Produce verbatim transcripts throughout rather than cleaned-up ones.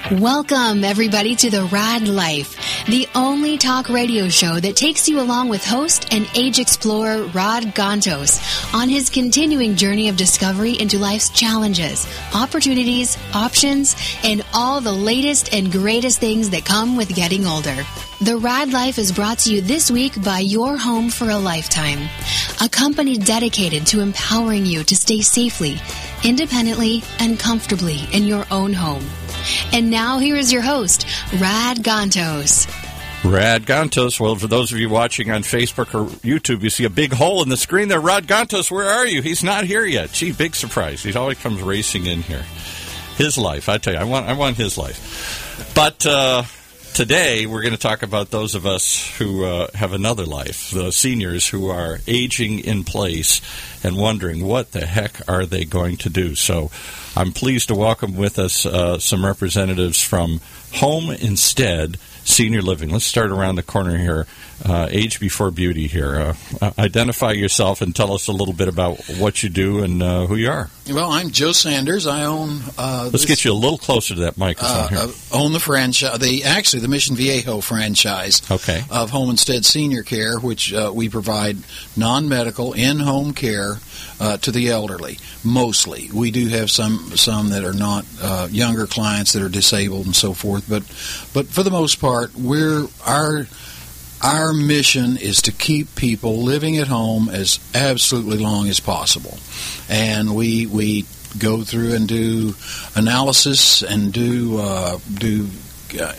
Welcome, everybody, to The Rad Life, the only talk radio show that takes you along with host and age explorer Rod Gantos on his continuing journey of discovery into life's challenges, opportunities, options, and all the latest and greatest things that come with getting older. The Rad Life is brought to you this week by Your Home for a Lifetime, a company dedicated to empowering you to stay safely, independently, and comfortably in your own home. And now here is your host, Rad Gantos. Rad Gantos. Well, for those of you watching on Facebook or YouTube, you see a big hole in the screen there. Rad Gantos, where are you? He's not here yet. Gee, big surprise. He always comes racing in here. His life, I tell you, I want, I want his life. But uh, today we're going to talk about those of us who uh, have another life, the seniors who are aging in place and wondering what the heck are they going to do. So I'm pleased to welcome with us uh, some representatives from Home Instead Senior Living. Let's start around the corner here. Uh, Age Before Beauty here. Uh, uh, identify yourself and tell us a little bit about what you do and uh, who you are. Well, I'm Joe Sanders. I own... Uh, Let's this, get you a little closer to that microphone uh, here. Uh, own the franchise, the actually the Mission Viejo franchise okay. of Home Instead Senior Care, which uh, we provide non-medical, in-home care uh, to the elderly, mostly. We do have some some that are not uh, younger clients that are disabled and so forth, but but for the most part, we're our... Our mission is to keep people living at home as absolutely long as possible. And we we go through and do analysis and do uh, do uh,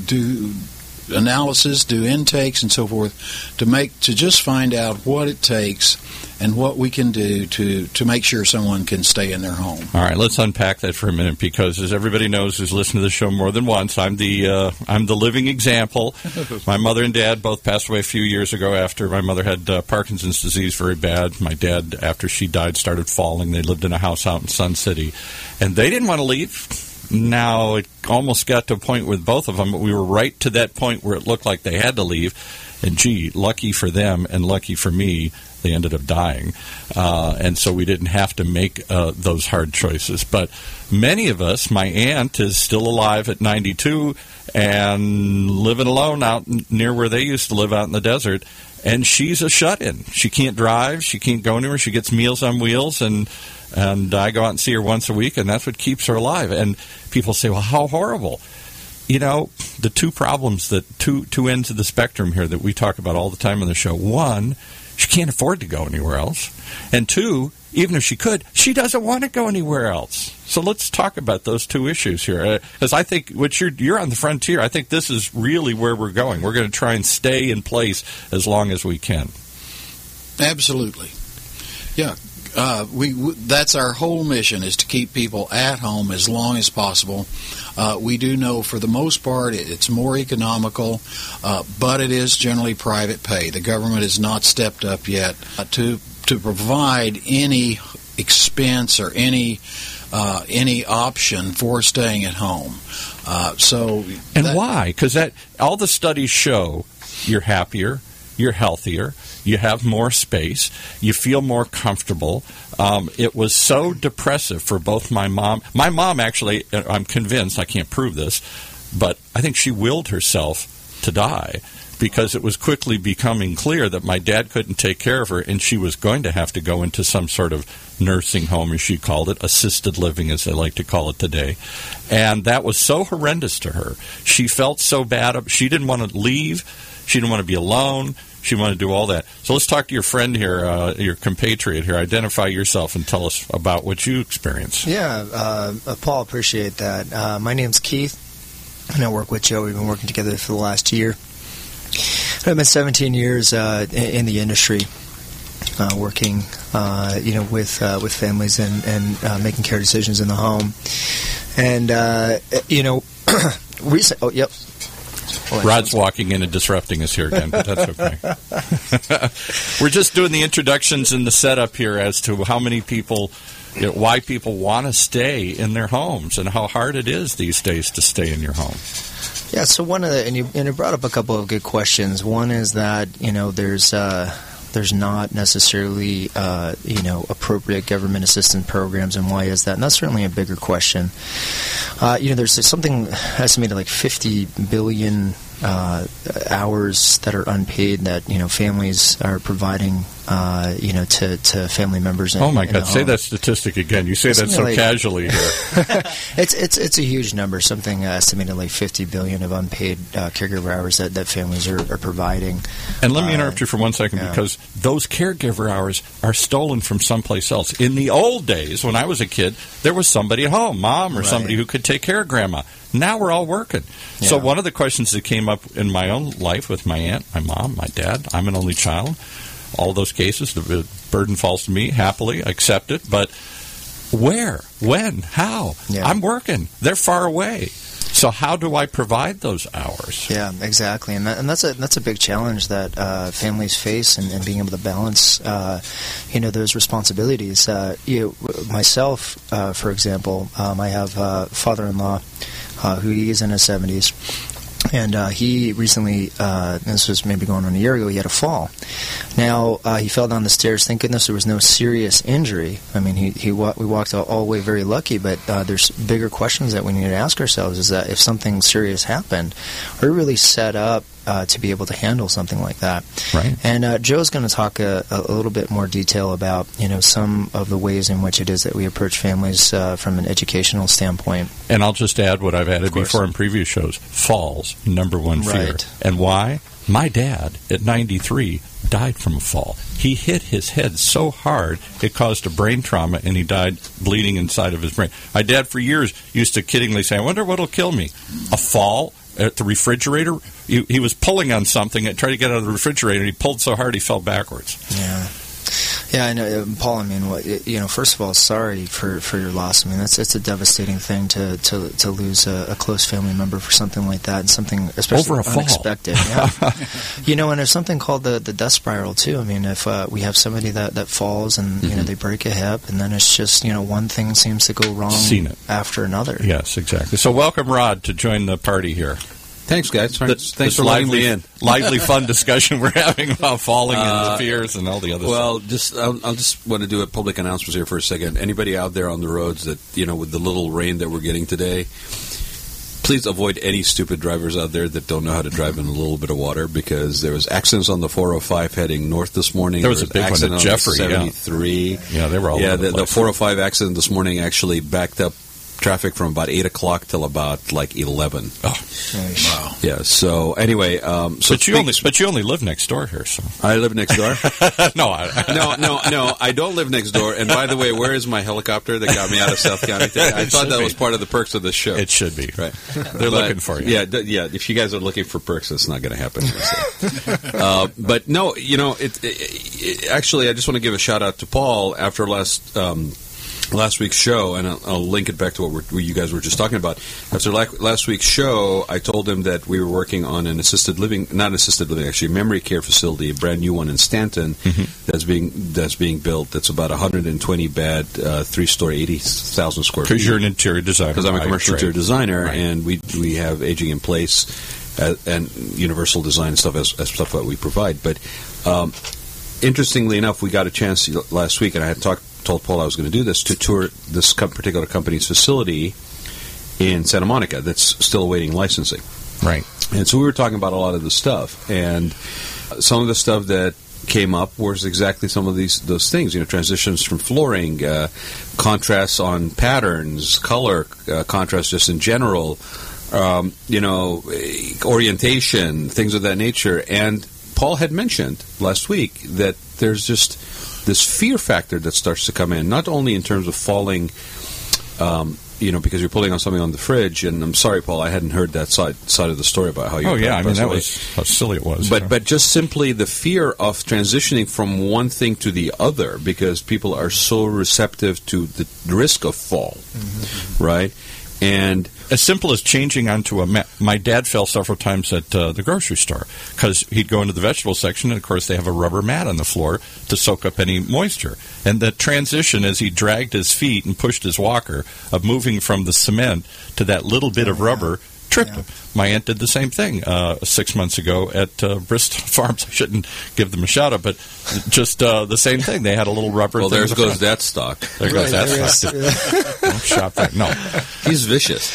do analysis, do intakes and so forth to make to just find out what it takes and what we can do to, to make sure someone can stay in their home. All right, let's unpack that for a minute because, as everybody knows who's listened to the show more than once, I'm the uh, I'm the living example. My mother and dad both passed away a few years ago after my mother had uh, Parkinson's disease very bad. My dad, after she died, started falling. They lived in a house out in Sun City, and they didn't want to leave. Now, it almost got to a point with both of them, but we were right to that point where it looked like they had to leave. And, gee, lucky for them and lucky for me, they ended up dying. Uh, and so we didn't have to make uh, those hard choices. But many of us, my aunt is still alive at ninety-two and living alone out near where they used to live out in the desert. And she's a shut-in. She can't drive. She can't go anywhere. She gets Meals on Wheels, and and I go out and see her once a week, and that's what keeps her alive. And people say, well, how horrible. You know, the two problems, that two two ends of the spectrum here that we talk about all the time on the show. One, she can't afford to go anywhere else. And two, even if she could, she doesn't want to go anywhere else. So let's talk about those two issues here. Because uh, I think what you're, you're on the frontier. I think this is really where we're going. We're going to try and stay in place as long as we can. Absolutely. Yeah. Uh, we w- that's our whole mission, is to keep people at home as long as possible. Uh, we do know for the most part it, it's more economical, uh, but it is generally private pay. The government has not stepped up yet uh, to to provide any expense or any uh, any option for staying at home. Uh, so and that, why? Because that all the studies show you're happier, you're healthier. You have more space. You feel more comfortable. Um, it was so depressive for both my mom. My mom, actually, I'm convinced, I can't prove this, but I think she willed herself to die because it was quickly becoming clear that my dad couldn't take care of her, and she was going to have to go into some sort of nursing home, as she called it, assisted living, as they like to call it today. And that was so horrendous to her. She felt so bad. She didn't want to leave. She didn't want to be alone. She wanted to do all that. So let's talk to your friend here, uh, your compatriot here. Identify yourself and tell us about what you experienced. Yeah, uh, Paul, appreciate that. Uh, my name's Keith, and I work with Joe. We've been working together for the last year. I've been seventeen years uh, in the industry, uh, working, uh, you know, with uh, with families and and uh, making care decisions in the home. And uh, you know, recent. Oh, yep. Oh, Rod's walking in and disrupting us here again, but that's okay. We're just doing the introductions and the setup here as to how many people, you know, why people want to stay in their homes and how hard it is these days to stay in your home. Yeah, so one of the, and you, and you brought up a couple of good questions. One is that, you know, there's, uh, there's not necessarily, uh, you know, appropriate government assistance programs, and why is that? And that's certainly a bigger question. Uh, you know, there's something estimated like fifty billion uh, hours that are unpaid that, you know, families are providing, uh, you know, to, to family members. In, oh my in God! Say that statistic again. You say it's that so like, casually here. it's it's it's a huge number. Something uh, estimated like fifty billion of unpaid uh, caregiver hours that, that families are, are providing. And let me uh, interrupt you for one second yeah. because those caregiver hours are stolen from someplace else. In the old days, when I was a kid, there was somebody at home, mom or Right. somebody who could take care of grandma. Now we're all working. Yeah. So one of the questions that came up in my own life with my aunt, my mom, my dad, I'm an only child. All those cases, the burden falls to me. Happily, accept it. But where, when, how? Yeah. I'm working. They're far away. So how do I provide those hours? Yeah, exactly, and that, and that's a that's a big challenge that uh, families face, and, and being able to balance, uh, you know, those responsibilities. Uh, you know, myself, uh, for example, um, I have a father-in-law uh, who he is in his seventies. And uh, he recently, uh, this was maybe going on a year ago, he had a fall. Now, uh, he fell down the stairs. Thank goodness there was no serious injury. I mean, he, he wa- we walked all, all the way very lucky, but uh, there's bigger questions that we need to ask ourselves, is that if something serious happened, are we really set up uh, to be able to handle something like that? Right. And uh, Joe's going to talk a, a little bit more detail about, you know, some of the ways in which it is that we approach families uh, from an educational standpoint. And I'll just add what I've added Of course. before in previous shows. Falls, number one fear. Right. And why? My dad, at ninety-three, died from a fall. He hit his head so hard it caused a brain trauma, and he died bleeding inside of his brain. My dad, for years, used to kiddingly say, I wonder what'll kill me. A fall at the refrigerator? He, he was pulling on something and tried to get out of the refrigerator, and he pulled so hard he fell backwards. Yeah. Yeah, I know, Paul. I mean, what, you know, first of all, sorry for, for your loss. I mean, that's it's a devastating thing to to, to lose a, a close family member for something like that, and something especially Over a fall. unexpected. Yeah. You know, and there's something called the, the death spiral too. I mean, if uh, we have somebody that, that falls and mm-hmm. you know they break a hip, and then it's just, you know, one thing seems to go wrong Seen it. after another. Yes, exactly. So welcome, Rod, to join the party here. Thanks, guys. Thanks, The, thanks this for letting lively, me in. lively, fun discussion we're having about falling and Uh, the fears and all the other Well, stuff. just I'll, I'll just want to do a public announcement here for a second. Anybody out there on the roads that, you know, with the little rain that we're getting today, please avoid any stupid drivers out there that don't know how to drive in a little bit of water, because there was accidents on the four oh five heading north this morning. There was a big one at accident on Jeffrey, yeah. seventy-three. Yeah, they were all yeah, over the the, the place. four oh five accident this morning actually backed up traffic from about eight o'clock till about like eleven. Oh. Wow. Yeah. So anyway, um, so But you speak- only, but you only live next door here, so I live next door. no, I, no, no, no. I don't live next door. And by the way, where is my helicopter that got me out of South County today? I It thought should that be. was part of the perks of the show. it should be. Right. They're But, looking for you. Yeah, d- yeah. If you guys are looking for perks, that's not going to happen. uh, but no, you know, it, it, it, actually, I just want to give a shout out to Paul after last. Um, Last week's show, and I'll, I'll link it back to what, we're, what you guys were just talking about. After la- last week's show, I told him that we were working on an assisted living, not assisted living, actually, memory care facility, a brand new one in Stanton Mm-hmm. that's being that's being built. That's about one hundred twenty bed, uh, three story, eighty thousand square feet. Because you're an interior designer. Because I'm a by commercial trade. interior designer, Right. and we we have aging in place uh, and universal design and stuff as, as stuff that we provide. But um, interestingly enough, we got a chance last week, and I had talked. told Paul I was going to do this, to tour this co- particular company's facility in Santa Monica that's still awaiting licensing. Right. And so we were talking about a lot of the stuff, and some of the stuff that came up was exactly some of these those things, you know, transitions from flooring, uh, contrasts on patterns, color, uh, contrast just in general, um, you know, orientation, things of that nature. And Paul had mentioned last week that there's just this fear factor that starts to come in, not only in terms of falling, um, you know, because you're pulling on something on the fridge. And I'm sorry, Paul, I hadn't heard that side side of the story about how you. Oh yeah, I mean that away. was how silly it was. But yeah. but just simply the fear of transitioning from one thing to the other, because people are so receptive to the risk of fall, mm-hmm. right? And as simple as changing onto a mat. My dad fell several times at uh, the grocery store because he'd go into the vegetable section, and of course they have a rubber mat on the floor to soak up any moisture. And the transition as he dragged his feet and pushed his walker of moving from the cement to that little bit of rubber Trip. Yeah. My aunt did the same thing uh, six months ago at uh, Bristol Farms. I shouldn't give them a shout out, but just uh, the same thing. They had a little rubber Well, thing. there in the goes front. that stock. There goes Right, that there stock. is. Don't shop there. No. He's vicious.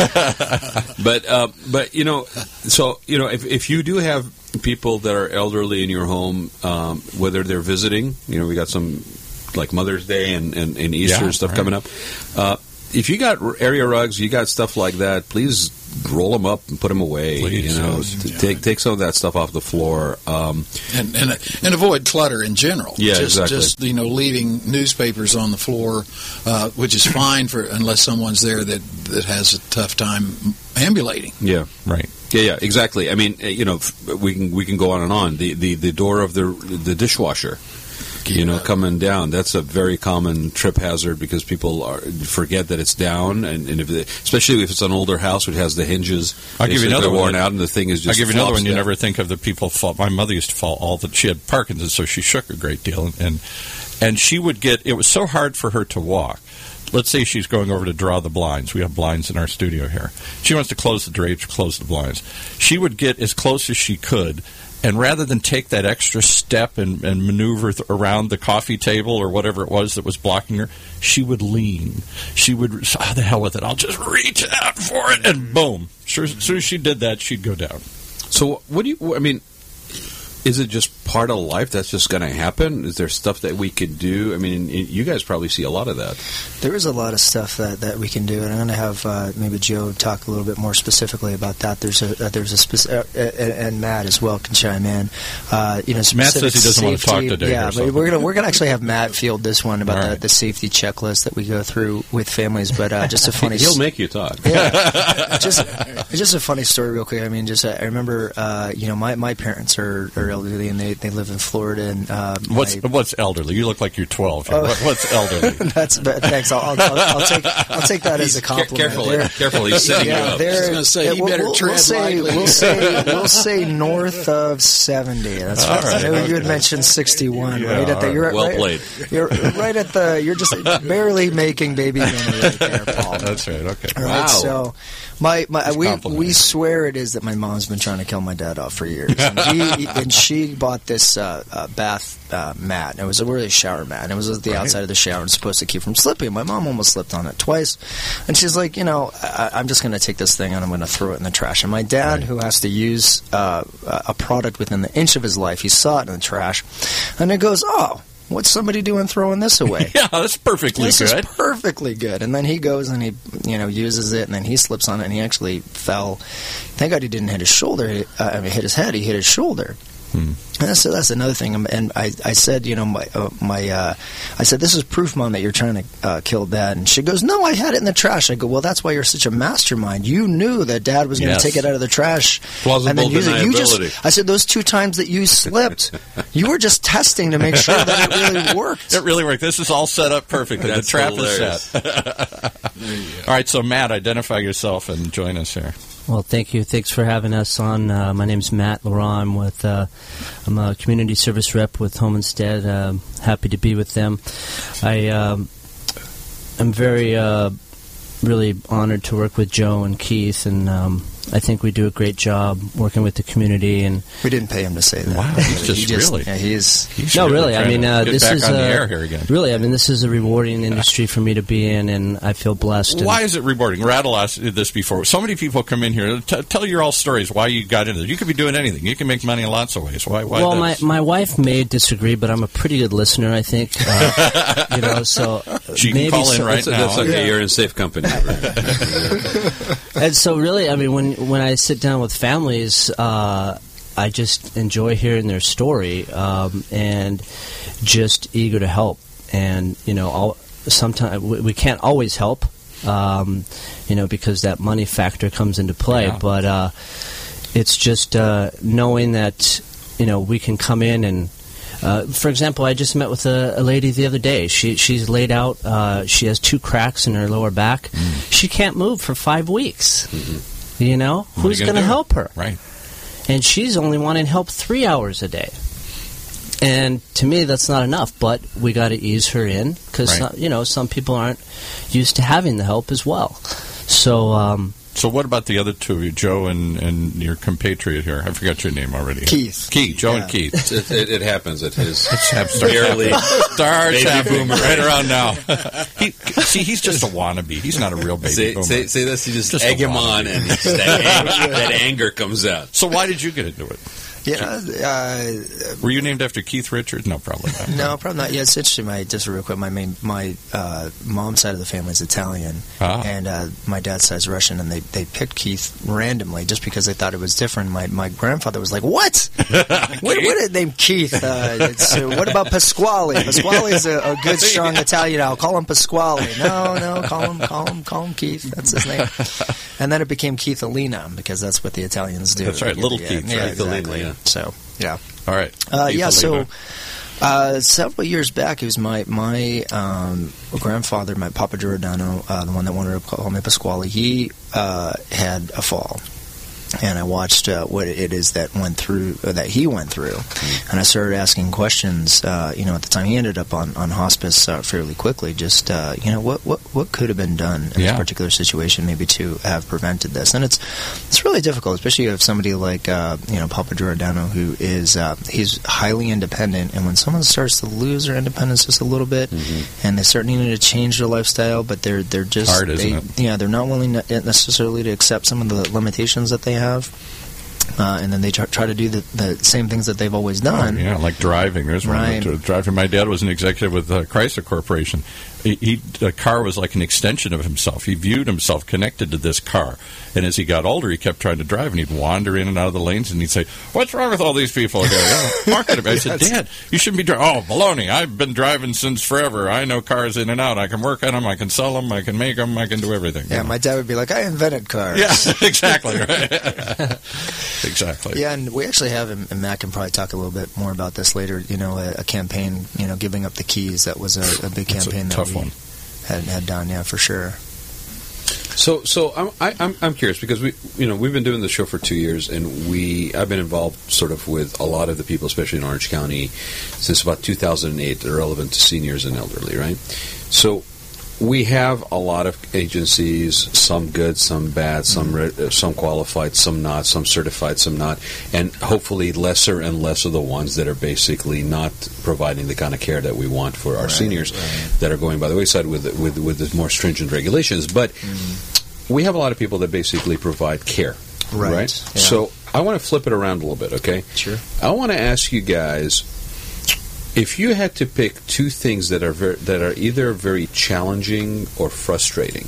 but uh, but you know, so you know, if if you do have people that are elderly in your home, um, whether they're visiting, you know, we got some like Mother's Day and, and, and Easter Yeah, stuff right. coming up. Uh, if you got area rugs, you got stuff like that, please roll them up and put them away. Please, you know, yes. t- take take some of that stuff off the floor. Um, and, and and avoid clutter in general. Yeah, just, exactly. Just you know, leaving newspapers on the floor, uh, which is fine for unless someone's there that that has a tough time ambulating. yeah. Right. Yeah, yeah, exactly. I mean, uh, you know, f- we can we can go on and on. The the, the door of the the dishwasher, you know, Yeah. coming down. That's a very common trip hazard because people are, forget that it's down, and, and if it, especially if it's an older house which has the hinges. I'll give you basically another worn one. out, and the thing is I'll just. give you another flops one. You down. never think of the people fall. My mother used to fall all the. She had Parkinson's, so she shook a great deal, and and, and she would get. It was so hard for her to walk. Let's say she's going over to draw the blinds. We have blinds in our studio here. She wants to close the drapes, close the blinds. She would get as close as she could, and rather than take that extra step and, and maneuver th- around the coffee table or whatever it was that was blocking her, she would lean. She would, oh, the hell with it, I'll just reach out for it, and boom. Sure, as soon as she did that, she'd go down. So, what do you? I mean, is it just part of life that's just going to happen? Is there stuff that we could do? I mean, you guys probably see a lot of that. There is a lot of stuff that, that we can do, and I'm going to have uh, maybe Joe talk a little bit more specifically about that. There's a uh, there's a speci- uh, and, and Matt as well can chime in. Uh, you know, Matt specific says he doesn't want to safety- talk today Yeah, or but something. we're gonna we're gonna actually have Matt field this one about All the, right. the safety checklist that we go through with families. But uh, just a funny. He'll make you talk. Yeah, just just a funny story, real quick. I mean, just uh, I remember, uh, you know, my, my parents are, are elderly and they, they live in Florida. And uh, What's my, what's elderly? You look like you're twelve. here. Oh. What, what's elderly? that's but thanks. I'll, I'll, I'll, I'll take I'll take that as a compliment. Careful, They're- careful. He's setting yeah, you up. they're- I was gonna say, yeah, you we'll- better we'll, tread we'll say, lightly. We'll say we'll say north of seventy. That's All right. right, I know you had okay. mentioned sixty-one. Yeah, right at the, all you're Well right, played. You're right at the. You're just barely making baby minute right there, Paul. That's right. Okay. All right, Wow. so my, my That's we complimentary. we swear it is that my mom's been trying to kill my dad off for years, and, he, and she bought this uh, uh, bath uh, mat. And it was a really shower mat. And it was at the Right. outside of the shower and supposed to keep from slipping. My mom almost slipped on it twice, and she's like, you know, I, I'm just going to take this thing and I'm going to throw it in the trash. And my dad, Right. who has to use uh, a product within the inch of his life, he saw it in the trash, and it goes, oh. What's somebody doing throwing this away? Yeah, that's perfectly This good. is perfectly good. And then he goes and he, you know, uses it, and then he slips on it, and he actually fell. Thank God he didn't hit his shoulder. Uh, I mean, hit his head. He hit his shoulder. Hmm. And that's, that's another thing. And I, I said, you know, my, uh, my, uh, I said, this is proof, Mom, that you're trying to uh, kill Dad. And she goes, no, I had it in the trash. I go, well, that's why you're such a mastermind. You knew that Dad was going to Yes. take it out of the trash Plausible and then use it. You deniability. just, I said, those two times that you slipped, you were just testing to make sure that it really worked. It really worked. This is all set up perfectly. That's the trap hilarious. is set. All right, so Matt, identify yourself and join us here. Well, thank you. Thanks for having us on. Uh, my name's Matt Laurent. I'm with uh, I'm a community service rep with Home Instead. Um happy to be with them. I um, I'm very uh, really honored to work with Joe and Keith, and um, I think we do a great job working with the community. And We didn't pay him to say that. Wow, he's He just really- Yeah, he is. You should no, really. I try mean, to uh, get this back is on the uh, air here again. really. I mean, this is a rewarding industry for me to be in, and I feel blessed. And Why is it rewarding? Rattle asked this before. So many people come in here. T- tell your all stories why you got into it. You could be doing anything. You can make money in lots of ways. Why? why well, my, this? my wife may disagree, but I'm a pretty good listener, I think. Uh, you know, so She can maybe call in so- right That's, now. that's okay. Yeah. You're in safe company. And so, really, I mean, when when I sit down with families, uh, I just enjoy hearing their story um, and just eager to help. And you know, all, sometimes we, we can't always help, um, you know, because that money factor comes into play. Yeah. But uh, it's just uh, knowing that you know we can come in and. Uh, for example, I just met with a, a lady the other day. She she's laid out. Uh, she has two cracks in her lower back. Mm. She can't move for five weeks. Mm-hmm. You know, What are who's you going gonna to do? help her? Right. And she's only wanting help three hours a day. And to me, that's not enough. But we got to ease her in because Right. you know some people aren't used to having the help as well. So. Um, So So what about the other two of you, Joe and, and your compatriot here? I forgot your name already. Keith. Keith, Joe Yeah. and Keith. It, it, it happens at his Starts barely starts baby happening boomer right around now. he, see, he's just a wannabe. He's not a real baby say, boomer. say, say this, you just, Just egg a him wannabe. on, and he's- that, anger, that anger comes out. So why did you get into it? You know, uh, Were you named after Keith Richards? No, probably not. no, probably not. Yeah, it's interesting. My just real quick, my main, my uh, mom's side of the family is Italian, Ah. and uh, my dad's side is Russian, and they, they picked Keith randomly just because they thought it was different. My my grandfather was like, "What? what, what is name Keith? Uh, it's, uh, what about Pasquale? Pasquale is a, a good, strong Italian. I'll call him Pasquale. No, no, call him, call him, call him Keith. That's his name." And then it became Keith Alina because that's what the Italians do. That's right, little yeah, Keith, Yeah, right? exactly. Keith Alina, yeah. So yeah. All right. Uh, Keith yeah, Alina. so uh, several years back, it was my my um, grandfather, my Papa Giordano, uh, the one that wanted to call me Pasquale. He uh, had a fall, and I watched uh, what it is that went through uh, that he went through, and I started asking questions. Uh, you know, at the time, he ended up on on hospice uh, fairly quickly. Just uh, you know, what what what could have been done in Yeah. this particular situation, maybe to have prevented this. And it's it's really difficult, especially if somebody like uh, you know Papa Giordano, who is uh, he's highly independent, and when someone starts to lose their independence just a little bit, Mm-hmm. and they start needing to change their lifestyle, but they're they're just Hard, isn't they, it? yeah, they're not willing to, necessarily to accept some of the limitations that they have. Uh, and then they try, try to do the, the same things that they've always done. Yeah, like driving. There's one. Right. That, uh, driving. My dad was an executive with uh, Chrysler Corporation. He, he, the car was like an extension of himself. He viewed himself connected to this car. And as he got older, he kept trying to drive, and he'd wander in and out of the lanes, and he'd say, "What's wrong with all these people here?" Yeah, park at him. I said, "Dad, you shouldn't be driving." "Oh, baloney. I've been driving since forever. I know cars in and out. I can work on them. I can sell them. I can make them. I can do everything." Yeah, my dad would be like, "I invented cars." Yeah, exactly. Right. Exactly. Yeah, and we actually have, and Matt can probably talk a little bit more about this later, you know, a, a campaign, you know, giving up the keys. That was a, a big That's a campaign that tough we one. had, had done, yeah, for sure. So, so I'm I, I'm I'm curious because we you know we've been doing the show for two years and we I've been involved sort of with a lot of the people, especially in Orange County, since about two thousand eight. That are relevant to seniors and elderly, right? So we have a lot of agencies, some good, some bad, some re- uh, some qualified, some not, some certified, some not, and hopefully lesser and less of the ones that are basically not providing the kind of care that we want for our Right, seniors right. that are going by the wayside with with with the more stringent regulations. But we have a lot of people that basically provide care, Right, right? yeah. So I want to flip it around a little bit, okay? Sure. I want to ask you guys, if you had to pick two things that are ver- that are either very challenging or frustrating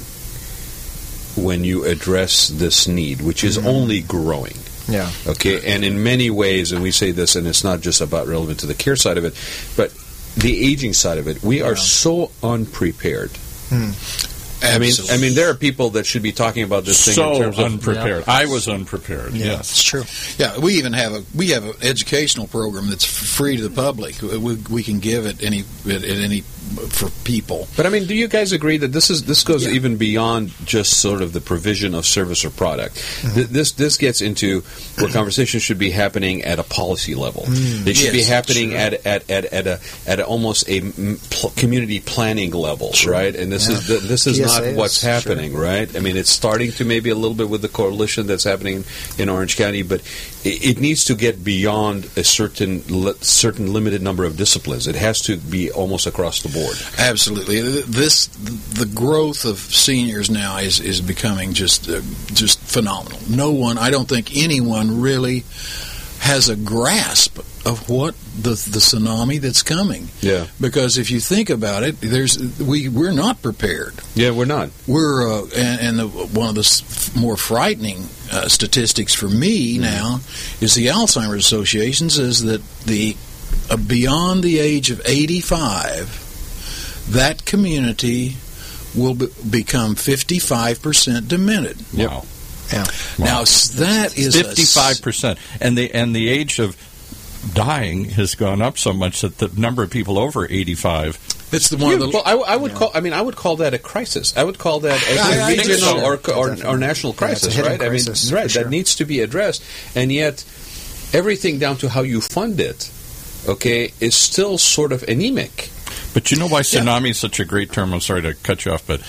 when you address this need, which is Mm-hmm. only growing, Yeah. okay, and in many ways, and we say this, and it's not just about relevant to the care side of it, but the aging side of it, we are Yeah. so unprepared. Hmm. I mean, Absolutely. I mean, there are people that should be talking about this thing So in terms of unprepared. I was unprepared. Yeah, Yes. it's true. Yeah, we even have a we have an educational program that's f- free to the public. We, we can give it any at, at any for people. But I mean, do you guys agree that this is this goes Yeah. even beyond just sort of the provision of service or product? Mm-hmm. Th- this this gets into where conversations should be happening at a policy level. They should be Yes, happening sure. at, at, at, at a at a, almost a m- pl- community planning level, right? And this is th- this is P S not As, what's sure. happening, right? I mean, it's starting to maybe a little bit with the coalition that's happening in Orange County, but it, it needs to get beyond a certain li- certain limited number of disciplines. It has to be almost across the board. Absolutely, this the growth of seniors now is is becoming just uh, just phenomenal. No one, I don't think anyone really has a grasp of what the the tsunami that's coming. Yeah. Because if you think about it, there's we we're not prepared. Yeah, we're not. We're uh, and, and the, one of the s- more frightening uh, statistics for me now is the Alzheimer's Association says that the uh, beyond the age of eighty-five, that community will be, become fifty-five percent demented. Wow. Yeah. Now s- that is a s- Fifty-five percent, and the and the age of dying has gone up so much that the number of people over eighty-five. It's the one of the well, I, w- I would call. I mean, I would call that a crisis. I would call that a, I- a I think regional so. or, or, Definitely. or national Yeah, it's a crisis, hidden right? crisis, I mean, right. for sure. That needs to be addressed, and yet everything down to how you fund it, okay, is still sort of anemic. But you know why tsunami is such a great term? I'm sorry to cut you off, but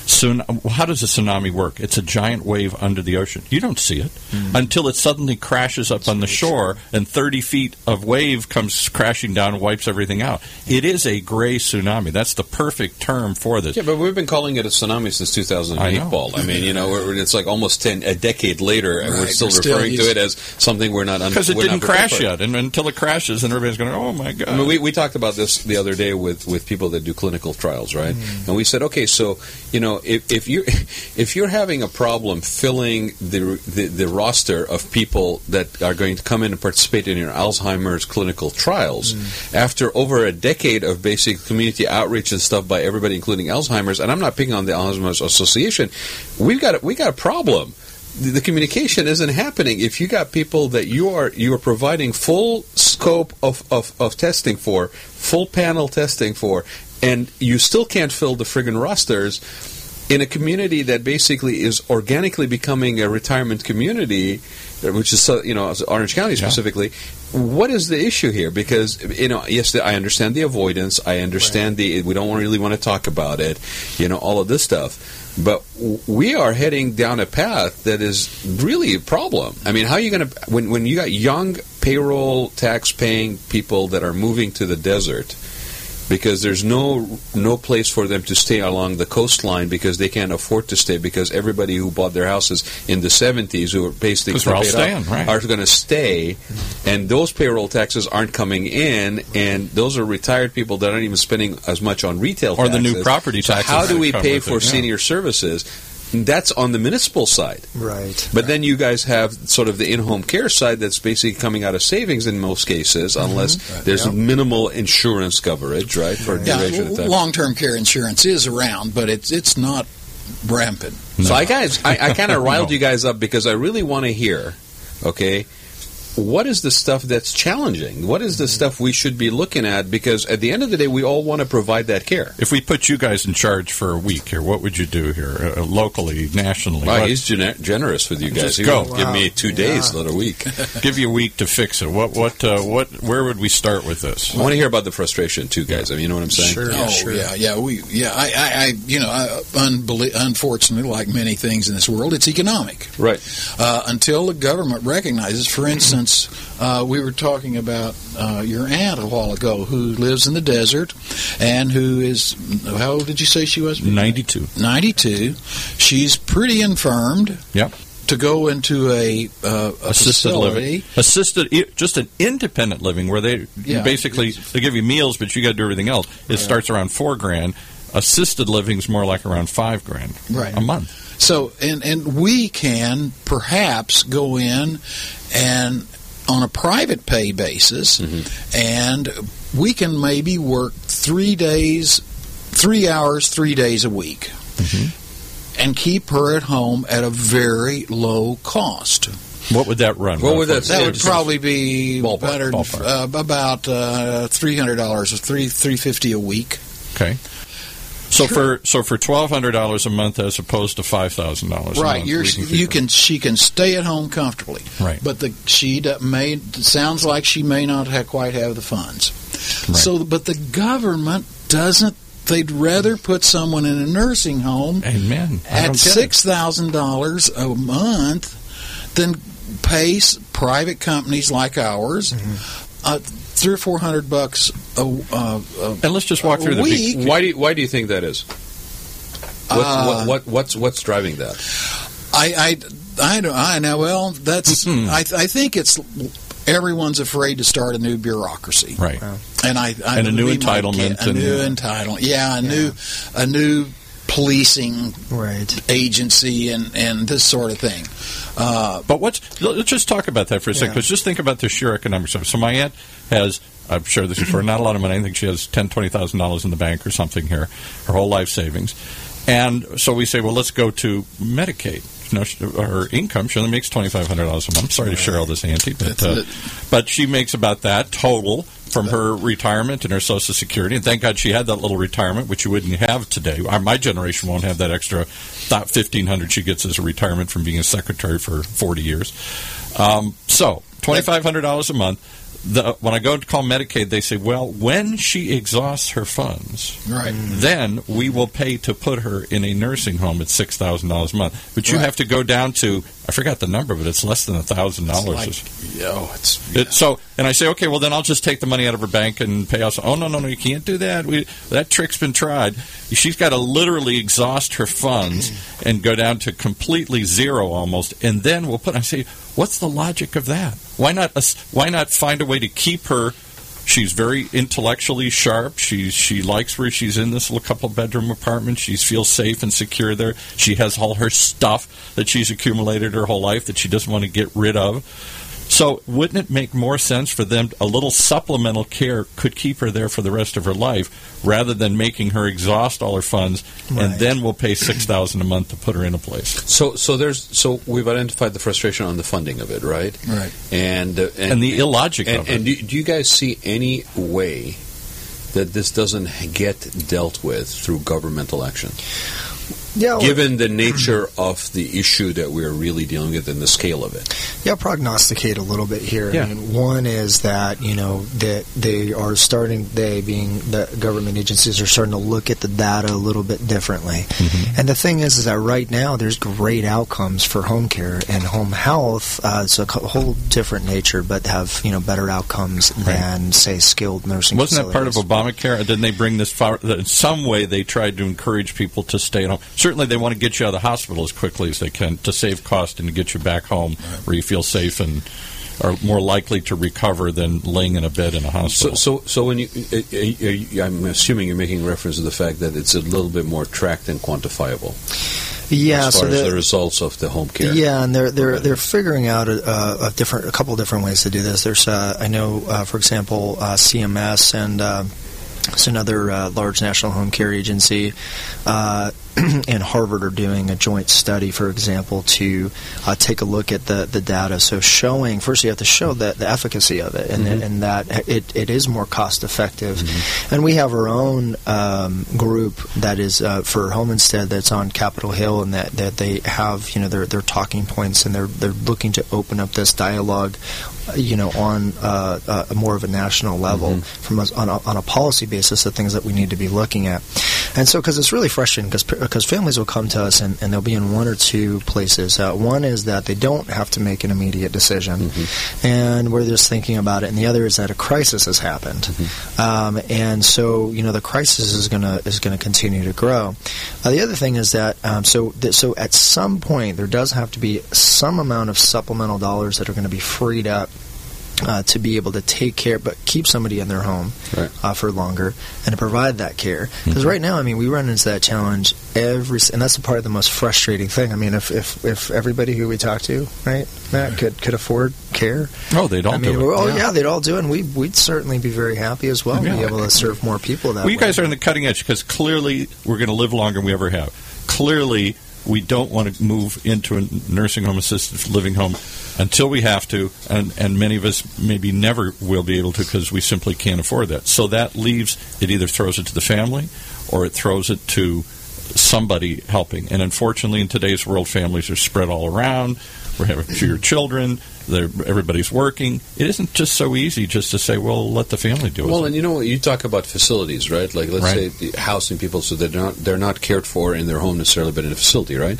Sun- how does a tsunami work? It's a giant wave under the ocean. You don't see it mm. until it suddenly crashes up That's on the shore, true. and thirty feet of wave comes crashing down and wipes everything out. It is a gray tsunami. That's the perfect term for this. Yeah, but we've been calling it a tsunami since two thousand eight, I Paul. I mean, you know, we're, it's like almost ten, a decade later, and right. we're still we're referring still to it as something we're not... Because un- it didn't crash yet, and until it crashes, and everybody's going, oh, my God. I mean, we, we talked about this the other day with, with people that do clinical trials, right? Mm. And we said, okay, so, you know, if, if you're... If you're having a problem filling the, the the roster of people that are going to come in and participate in your Alzheimer's clinical trials, mm. after over a decade of basic community outreach and stuff by everybody, including Alzheimer's, and I'm not picking on the Alzheimer's Association, we've got a, we got a problem. The, the communication isn't happening. If you got people that you are you are providing full scope of, of, of testing for, full panel testing for, and you still can't fill the friggin' rosters. In a community that basically is organically becoming a retirement community, which is, you know, Orange County specifically, yeah. what is the issue here? Because, you know, yes, I understand the avoidance. I understand right. the, we don't really want to talk about it, you know, all of this stuff. But we are heading down a path that is really a problem. I mean, how are you going to, when, when you got young payroll tax paying people that are moving to the desert, because there's no no place for them to stay along the coastline because they can't afford to stay because everybody who bought their houses in the seventies who are basically paid staying, off, right. are going to stay, and those payroll taxes aren't coming in, and those are retired people that aren't even spending as much on retail or taxes. the new property taxes. So how do we pay for it, yeah. senior services? That's on the municipal side. Right. But then you guys have sort of the in-home care side that's basically coming out of savings in most cases, mm-hmm. unless right. there's yep. minimal insurance coverage, right, for a yeah, duration of time. Long-term care insurance is around, but it's it's not rampant. No. So I guys, I, I kind of riled no. you guys up because I really want to hear, okay, what is the stuff that's challenging? What is the stuff we should be looking at? Because at the end of the day, we all want to provide that care. If we put you guys in charge for a week here, what would you do here, uh, locally, nationally? Wow, he's gener- generous with you guys. Just he go. Wow. Give me two days, yeah. not a week. Give you a week to fix it. What? What? Uh, what? Where would we start with this? I want to hear about the frustration too, guys. I mean, you know what I'm saying? Sure. Yeah, oh, sure. yeah, yeah. We, yeah. I, I, I you know, I, unbelie- unfortunately, like many things in this world, it's economic. Right. Uh, until the government recognizes, for instance. Uh, we were talking about uh, your aunt a while ago who lives in the desert and who is, how old did you say she was? ninety-two. ninety-two. She's pretty infirmed. Yep. To go into a, uh, a assisted facility. living, assisted, just an independent living where they yeah, basically they give you meals, but you got to do everything else. It right. starts around four grand. Assisted living's more like around five grand right. a month. So, and and we can perhaps go in and on a private pay basis, mm-hmm. and we can maybe work three days, three hours, three days a week, mm-hmm. and keep her at home at a very low cost. What would that run? What would that? That would probably be ballpark, better, ballpark. Uh, about uh, three hundred dollars or three three fifty a week. Okay. So sure. for so for twelve hundred dollars a month as opposed to five thousand dollars, right? A month, You're, can you can she can stay at home comfortably, right? But the she may it sounds like she may not have quite have the funds. Right. So, but the government doesn't. They'd rather put someone in a nursing home, Amen. at six thousand dollars a month than pay private companies like ours. Mm-hmm. Uh, Three or four hundred bucks a, uh, a and let's just walk through the week. Why do you, why do you think that is? What, uh, what, what what's what's driving that? I I I don't I know. Well, that's mm-hmm. I I think it's everyone's afraid to start a new bureaucracy, right? And I, I and a new entitlement, a new and, entitlement, yeah, a yeah. new a new policing right. agency and and this sort of thing. Uh, but what's let's just talk about that for a second, because yeah. just think about the sheer economic stuff. So my aunt has, I'm sure this is for not a lot of money. I think she has ten, twenty thousand dollars in the bank or something here, her whole life savings. And so we say, well, let's go to Medicaid. You know, she, her income, she only makes twenty-five hundred dollars a month. I'm sorry to share all this, Auntie, but uh, but she makes about that total from her retirement and her Social Security. And thank God she had that little retirement, which you wouldn't have today. My generation won't have that extra fifteen hundred dollars she gets as a retirement from being a secretary for forty years. Um, so twenty-five hundred dollars a month. the, when I go to call Medicaid, they say, well, when she exhausts her funds, right. then we will pay to put her in a nursing home at six thousand dollars a month. But you Right. have to go down to, I forgot the number, but it's less than one thousand dollars. Like, oh, it's, yeah. It, so, and I say, okay, well, then I'll just take the money out of her bank and pay us. Oh, no, no, no, you can't do that. We, that trick's been tried. She's got to literally exhaust her funds and go down to completely zero almost, and then we'll put, I say, what's the logic of that? Why not, why not find a way to keep her? She's very intellectually sharp. She she likes where she's in this little couple bedroom apartment. She feels safe and secure there. She has all her stuff that she's accumulated her whole life that she doesn't want to get rid of. So wouldn't it make more sense for them, a little supplemental care could keep her there for the rest of her life, rather than making her exhaust all her funds, Right. and then we'll pay six thousand dollars a month to put her in a place. So, so there's, so we've identified the frustration on the funding of it, right? Right. And uh, and, And the illogic and, of it. and do, do you guys see any way that this doesn't get dealt with through governmental action? Yeah, well, Given the nature of the issue that we're really dealing with and the scale of it. yeah, prognosticate a little bit here. Yeah. I mean, one is that you know that they are starting. They, being the government agencies, are starting to look at the data a little bit differently. Mm-hmm. And the thing is, is that right now there's great outcomes for home care and home health. Uh, it's a co- whole different nature, but have you know better outcomes than say skilled nursing. Wasn't that part of facilities. Obamacare? Didn't they bring this far? In some way, they tried to encourage people to stay at home. Certainly, they want to get you out of the hospital as quickly as they can to save cost and to get you back home where you feel safe and are more likely to recover than laying in a bed in a So, hospital. so, so when you, uh, uh, uh, I'm assuming you're making reference to the fact that it's a little bit more tracked and quantifiable Yeah, as so far as the, the results of the home care. Yeah, and they're they're Okay. they're figuring out a, a, a different a couple of different ways to do this. There's uh, I know, uh, for example, uh, C M S and uh, it's another uh, large national home care agency. Uh, and Harvard are doing a joint study, for example, to uh, take a look at the, the data. So showing, first you have to show the, the efficacy of it, and, Mm-hmm. and that it, it is more cost effective. Mm-hmm. And we have our own um, group that is uh, for Home Instead that's on Capitol Hill, and that, that they have, you know, their, their talking points, and they're, they're looking to open up this dialogue, you know, on uh, uh, more of a national level Mm-hmm. from us on a, on a policy basis, the things that we need to be looking at. And so, because it's really frustrating, because because families will come to us and, and they'll be in one or two places. Uh, one is that they don't have to make an immediate decision, Mm-hmm. and we're just thinking about it. And the other is that a crisis has happened, Mm-hmm. um, and so you know the crisis is gonna is gonna continue to grow. Uh, the other thing is that um, so th- so at some point there does have to be some amount of supplemental dollars that are going to be freed up. Uh, to be able to take care, but keep somebody in their home Right. uh, for longer, and to provide that care. Because right now, I mean, we run into that challenge every, and that's the part of the most frustrating thing. I mean, if if, if everybody who we talk to, right, Matt, could could afford care, oh, they'd all I mean, do it. well, yeah. they'd all do it, and we we'd certainly be very happy as well to Yeah. be able to serve more people that Well, you way. guys are on the cutting edge because clearly we're going to live longer than we ever have. Clearly, we don't want to move into a nursing home, assisted living home until we have to, and, and many of us maybe never will be able to because we simply can't afford that. So that leaves, it either throws it to the family or it throws it to somebody helping. And unfortunately, in today's world, families are spread all around. We're having fewer children. They're, everybody's working. It isn't just so easy just to say, well, let the family do it. Well, and you know what? You talk about facilities, right? Like, let's Right. say the housing people, so they're not they're not cared for in their home necessarily, but in a facility, right?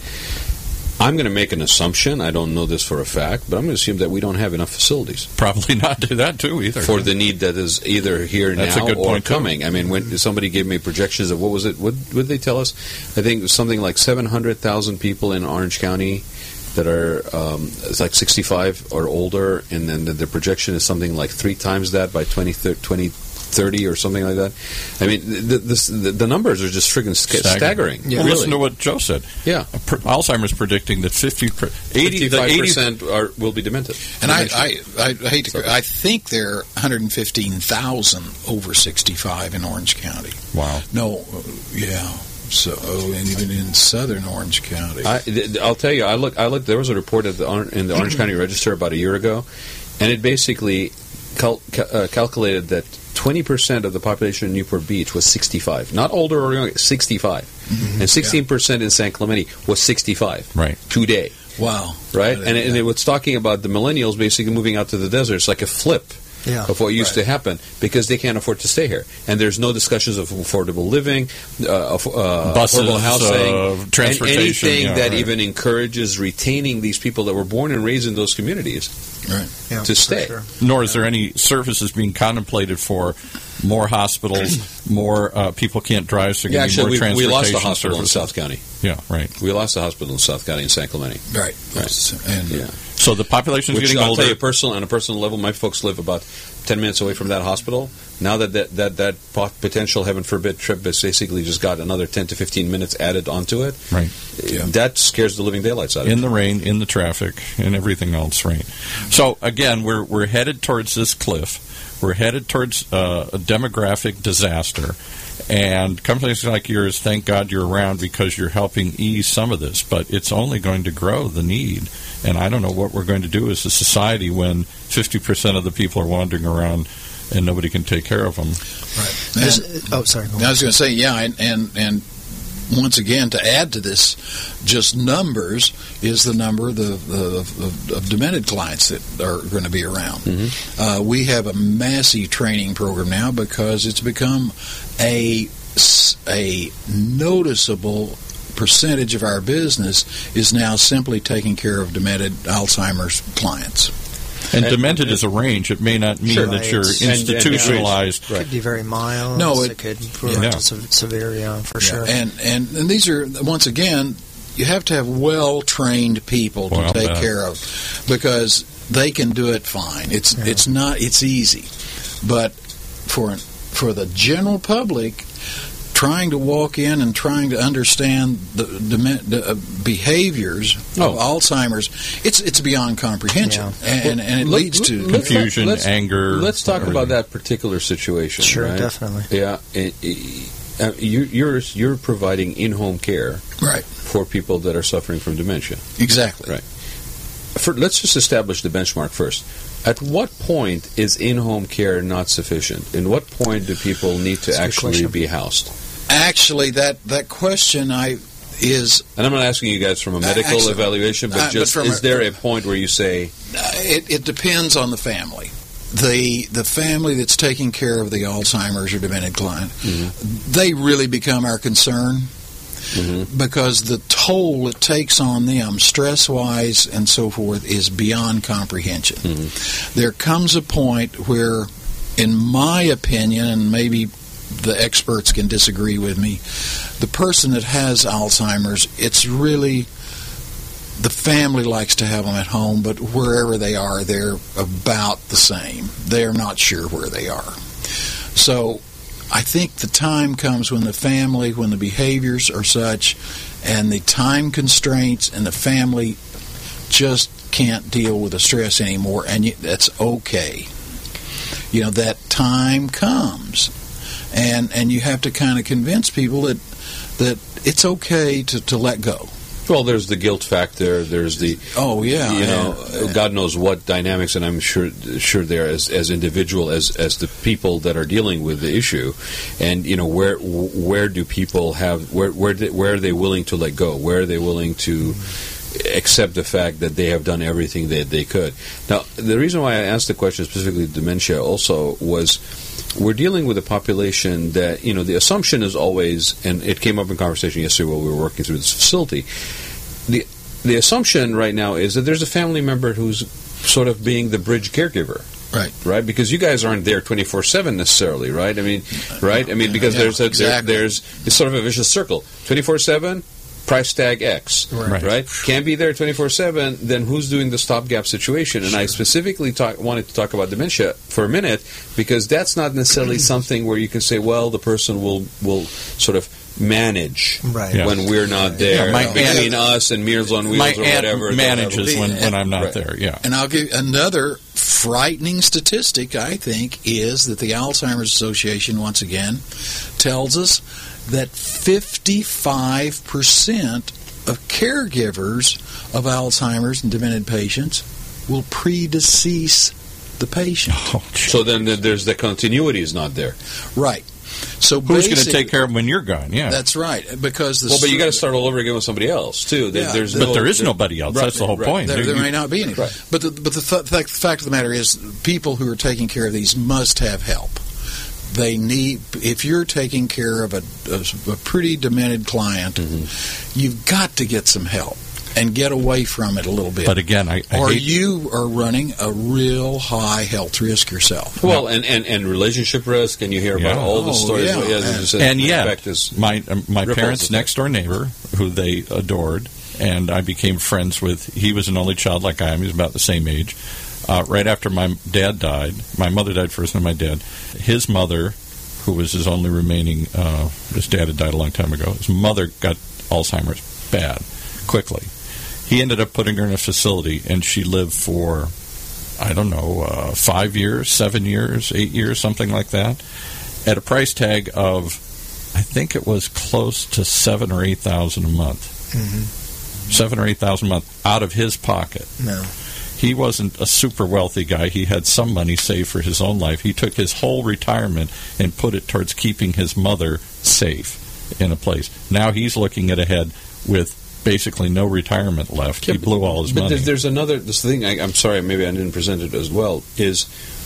I'm going to make an assumption. I don't know this for a fact, but I'm going to assume that we don't have enough facilities Probably not do that, too, either. for the need that is either here That's a now good or point, too. coming. I mean, when somebody gave me projections of what was it? What would they tell us? I think it was something like seven hundred thousand people in Orange County that are um, it's like sixty-five or older, and then the, the projection is something like three times that by twenty thirty or something like that. I mean, the, this, the, the numbers are just freaking sta- staggering. Yeah. Well, really. listen to what Joe said. Yeah. Pr- Alzheimer's predicting that fifty, per, eighty, the eighty-five eighty percent are, will be demented. And I, Dementia. I, I hate to, I think there are one hundred fifteen thousand over sixty-five in Orange County. Wow. No, uh, yeah. So, oh, and even in southern Orange County. I, th- I'll tell you, I look. I looked. There was a report at the, Or- in the Orange County Register about a year ago, and it basically cal- ca- uh, calculated that twenty percent of the population in Newport Beach was sixty-five, not older or younger, sixty-five, Mm-hmm. and sixteen percent in San Clemente was sixty-five. Right. Today, Wow. right? That is- And, it, and it was talking about the millennials basically moving out to the desert. It's like a flip. yeah. of what used Right. to happen because they can't afford to stay here. And there's no discussions of affordable living, uh, of, uh, Buses, affordable housing, uh, transportation, and anything yeah, that right. even encourages retaining these people that were born and raised in those communities Right. Yeah, to for stay. sure. Nor is there any services being contemplated for more hospitals, more uh, people can't drive, so Yeah, getting more actually, we, we transportation lost the hospital services. in South County. Yeah, right. We lost the hospital in South County in San Clemente. Right. Right. And Yeah. So the population is Which getting I'll older. tell you, personal, on a personal level, my folks live about ten minutes away from that hospital. Now that that, that, that pot- potential, heaven forbid, trip has basically just got another ten to fifteen minutes added onto it, Right. Yeah. that scares the living daylights out of In it. the rain, in the traffic, and everything else, right? So again, we're we're headed towards this cliff. We're headed towards uh, a demographic disaster, and companies like yours, thank God you're around because you're helping ease some of this. But it's only going to grow the need, and I don't know what we're going to do as a society when fifty percent of the people are wandering around and nobody can take care of them. Right. There's- And- oh, sorry. go I on. was going to say, yeah, and, and and once again, to add to this, just numbers is the number of, the, the, of, of demented clients that are going to be around. Mm-hmm. Uh, we have a massive training program now because it's become a s- a noticeable percentage of our business is now simply taking care of demented Alzheimer's clients. And, And- demented is a range. It may not mean Sure. that you're Right. And- and- institutionalized. It could be very mild. No, it, it- could prove yeah. to se- severe, yeah, for sure. And, and and these are once again, you have to have well trained people to Well, take bet. care of because they can do it fine. It's Yeah. it's not it's easy, but for for the general public, trying to walk in and trying to understand the, the, the uh, behaviors Oh. of Alzheimer's, it's it's beyond comprehension, and, and it Let- leads to let- let's confusion, talk- let's- anger, Let's talk everything. about that particular situation. Sure, right? definitely. Yeah, it- it- uh, you, you're you're providing in-home care right for people that are suffering from dementia. exactly. Right. For, let's just establish the benchmark first. At what point is in-home care not sufficient? In what point do people need to That's a good actually question. be housed? Actually, that that question I is And I'm not asking you guys from a medical Actually, evaluation, but uh, but just from is a- there a point where you say, Uh, it, it depends on the family. The the family that's taking care of the Alzheimer's or demented client, they really become our concern Mhm. because the toll it takes on them, stress wise and so forth, is beyond comprehension. Mhm. There comes a point where, in my opinion, and maybe the experts can disagree with me, the person that has Alzheimer's, it's really the family likes to have them at home, but wherever they are, they're about the same. They're not sure where they are. So I think the time comes when the family, when the behaviors are such, and the time constraints, and the family just can't deal with the stress anymore, and you, that's okay. You know, that time comes, and and you have to kind of convince people that that it's okay to, to let go. well, there's the guilt factor, there's the Oh yeah, you know, and- God knows what dynamics, and I'm sure sure there as as individual as as the people that are dealing with the issue, and you know where where do people have where where they, where are they willing to let go? Where are they willing to accept the fact that they have done everything that they could? Now, the reason why I asked the question specifically dementia also was we're dealing with a population that, you know, the assumption is always, and it came up in conversation yesterday while we were working through this facility, the the assumption right now is that there's a family member who's sort of being the bridge caregiver. Right. Right, because you guys aren't there twenty-four seven necessarily, right? I mean, right? I mean, because Yeah, there's a exactly. there, there's it's sort of a vicious circle. twenty-four seven, price tag X, Right. right? Can't be there twenty-four seven, then who's doing the stopgap situation? And I specifically talk, wanted to talk about dementia for a minute because that's not necessarily something where you can say, well, the person will will sort of manage Right. Yeah. when we're not there. Yeah, my between aunt- us and Meals on Wheels My or aunt whatever. manages the- when, when I'm not Right. there. Yeah. And I'll give another frightening statistic, I think, is that the Alzheimer's Association, once again, tells us that fifty-five percent of caregivers of Alzheimer's and demented patients will predecease the patient. Oh, So then th- there's the continuity is not there. Right. So who's going to basic- take care of them when you're gone? Yeah, That's right, because the Well, but you str- got to start all over again with somebody else too. There- Yeah, there's but no- but there is there- nobody else. Right, That's the whole right. point. There, there You- may not be any. Right. But the, but the th- fact, fact of the matter is, people who are taking care of these must have help. They need. If you're taking care of a, a, a pretty demented client, Mm-hmm. you've got to get some help and get away from it a little bit. But again, I, I or hate you are running a real high health risk yourself. Well, and, and, and relationship risk, and you hear about Yeah. all the Oh, stories. yeah. Well, yeah, And- just said and the yet, effect is- my um, my ripples parents' effect. next door neighbor, who they adored, and I became friends with. He was an only child like I am. He was about the same age. Uh, right after my dad died, my mother died first, and my dad. His mother, who was his only remaining, uh, his dad had died a long time ago. His mother got Alzheimer's bad, quickly. He ended up putting her in a facility, and she lived for, I don't know, uh, five years, seven years, eight years, something like that, at a price tag of, I think it was close to seven or eight thousand a month. Mm-hmm. Seven or eight thousand a month out of his pocket. No. He wasn't a super wealthy guy. He had some money saved for his own life. He took his whole retirement and put it towards keeping his mother safe in a place. Now he's looking at ahead with basically no retirement left. He Yeah, blew all his but money. There's, there's another this thing. I, I'm sorry, maybe I didn't present it as well. Is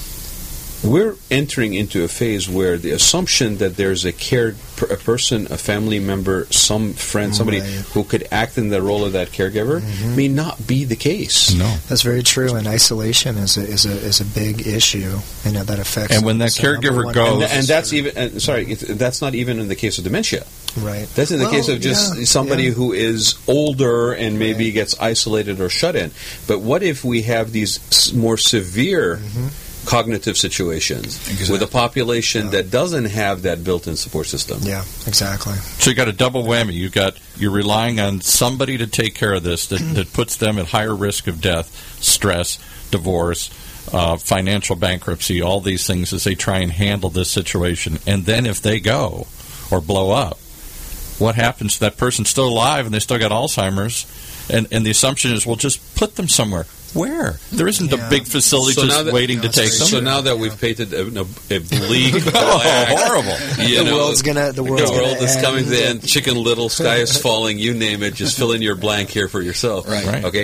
we're entering into a phase where the assumption that there's a care, a person, a family member, some friend, somebody Right. who could act in the role of that caregiver may not be the case. no. That's very true, and isolation is a, is a is a big issue, you know, that affects. And when that so number caregiver one- goes- And, and that's even and, sorry. it- That's not even in the case of dementia. right. That's in the Well, case of just yeah, somebody yeah. who is older and maybe Right. gets isolated or shut in. But what if we have these s- more severe cognitive situations Exactly. with a population Yeah. that doesn't have that built-in support system? Yeah, exactly. So you got a double whammy. You got you're relying on somebody to take care of this that, that puts them at higher risk of death, stress, divorce, uh, financial bankruptcy, all these things as they try and handle this situation. And then if they go or blow up, what happens? That person's still alive and they still got Alzheimer's, and and the assumption is, well, just put them somewhere. Where? There isn't Yeah. a big facility So now just that- waiting Yeah, to that's take very them. So true. now that Yeah. we've painted a, a, a bleak, Oh, black, horrible. you The know, world's gonna- the world's world gonna is coming to the end. end. Chicken Little, sky is falling. You name it. Just fill in your blank here for yourself. Right. Right. Okay.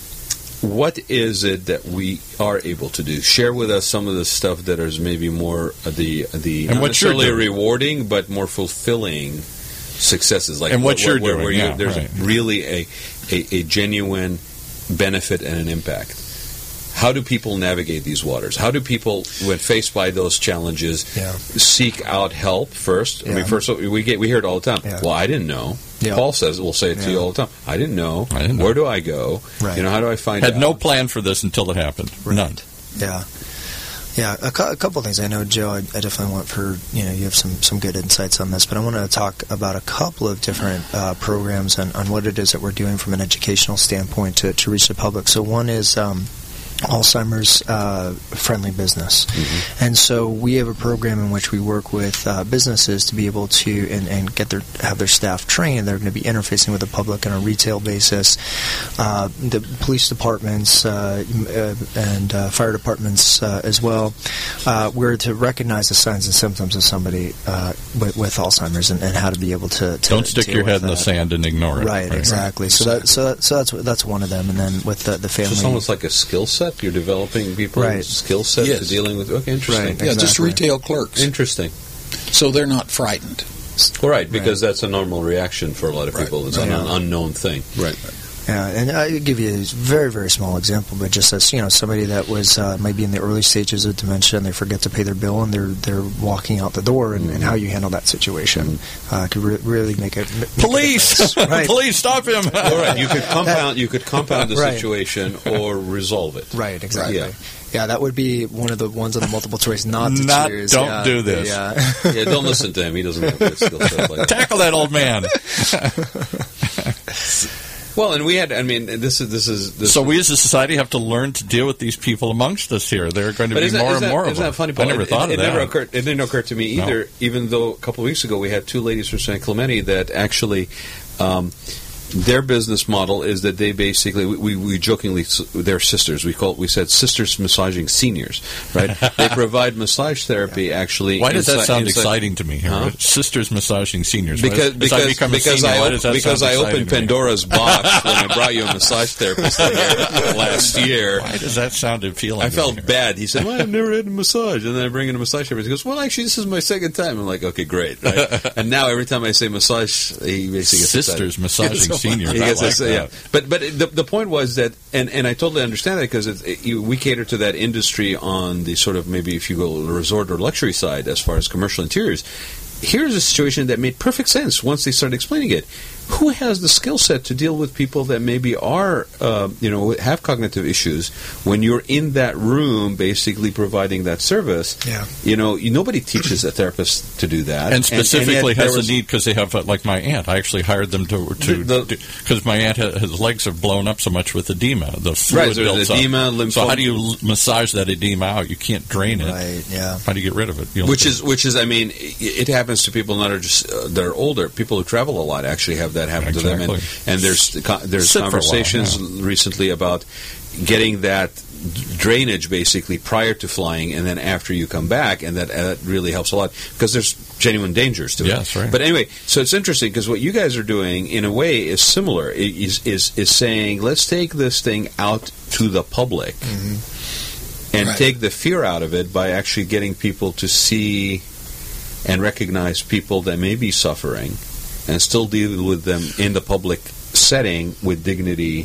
What is it that we are able to do? Share with us some of the stuff that is maybe more uh, the the And not what you're necessarily doing. rewarding, but more fulfilling successes. Like And what you're where, doing, where you- yeah, there's right. really a, a a genuine benefit and an impact. How do people navigate these waters? How do people, when faced by those challenges, Yeah. seek out help first? I Yeah. mean, first we get we hear it all the time. Yeah. Well, I didn't know. Yeah. Paul says, "We'll say it to Yeah. you all the time. I didn't know. I didn't know. Where do I go? Right. You know, how do I find Had out?" no plan for this until it happened. Right. None. Yeah, yeah. A, cou- a couple of things. I know, Joe. I, I definitely want for you know you have some some good insights on this, but I want to talk about a couple of different uh, programs and on what it is that we're doing from an educational standpoint to, to reach the public. So one is. Um, Alzheimer's uh, friendly business, Mm-hmm. and so we have a program in which we work with uh, businesses to be able to and, and get their have their staff trained. They're going to be interfacing with the public on a retail basis. Uh, the police departments uh, m- uh, and uh, fire departments uh, as well. Uh, we're to recognize the signs and symptoms of somebody uh, with, with Alzheimer's and, and how to be able to, to Don't stick deal your with head in the that. sand and ignore it. Right, exactly. So that so that, so that's that's one of them, and then with the the So family. it's almost like a skill set. You're developing people's Right. skill set to Yes. dealing with. Okay, interesting. Right. Yeah, just Exactly. retail clerks. Interesting. So they're not frightened. All right, because that's a normal reaction for a lot of Right. people. It's Right. an unknown thing. Right. Yeah, and I'll give you a very, very small example, but just as, you know, somebody that was uh, maybe in the early stages of dementia and they forget to pay their bill and they're they're walking out the door, and, and how you handle that situation uh, could re- really make it. Make a Police! difference. Right. Police, stop him! All right, you could compound. You could compound the Right. situation or resolve it. Right, exactly. Yeah. Yeah, that would be one of the ones on the multiple choice not to Not- choose. don't yeah, do this. Yeah. Yeah, don't listen to him. He doesn't have that skill set like that. Tackle that old man. Well, and we had. I mean, this is this is. This So we as a society have to learn to deal with these people amongst us here. There are going to But be isn't, more isn't and more that, of isn't them. that funny, Paul? I never it, thought it, of it that. Never occurred, it didn't occur to me either, No. even though a couple of weeks ago we had two ladies from San Clemente that actually um, their business model is that they basically we, we, we jokingly they're sisters. We call we said sisters massaging seniors, right? They provide massage therapy yeah. actually. Why does inside, that sound inside, exciting to me? Here? Huh? Sisters massaging seniors. Because because because, I become because, a senior, I, why does that because sound I opened to me? Pandora's box when I brought you a massage therapist here last year. Why does that sound appealing? I felt here? bad. He said, "Well, I've never had a massage," and then I bring in a massage therapist. He goes, "Well, actually, this is my second time." I'm like, "Okay, great." Right? And now every time I say massage, he basically gets sisters excited. massaging seniors. He I gets like excited, that. yeah. But but the the point was that, and, and I totally understand that because it, it, you, we cater to that industry on the sort of maybe if you go resort or luxury side as far as commercial interiors. Here's a situation that made perfect sense once they started explaining it. Who has the skill set to deal with people that maybe are, uh, you know, have cognitive issues when you're in that room basically providing that service? Yeah. You know, you, nobody teaches a therapist to do that. And specifically and, and has was, a need because they have, uh, like my aunt, I actually hired them to, to because my aunt, ha- his legs have blown up so much with edema. The fluid right, there's builds edema, up. lymphoma. So how do you l- massage that edema out? You can't drain it. Right, yeah. How do you get rid of it? You Which is, which is, I mean, it, it happens to people not just uh, that are older. People who travel a lot actually have that happen exactly. to them. And, and there's there's Sit conversations while, yeah. recently about getting that drainage basically prior to flying and then after you come back, and that, uh, that really helps a lot because there's genuine dangers to it. Yes, right. But anyway, so it's interesting because what you guys are doing in a way is similar. It is is is saying let's take this thing out to the public Mm-hmm. and Right. take the fear out of it by actually getting people to see and recognize people that may be suffering and still deal with them in the public setting with dignity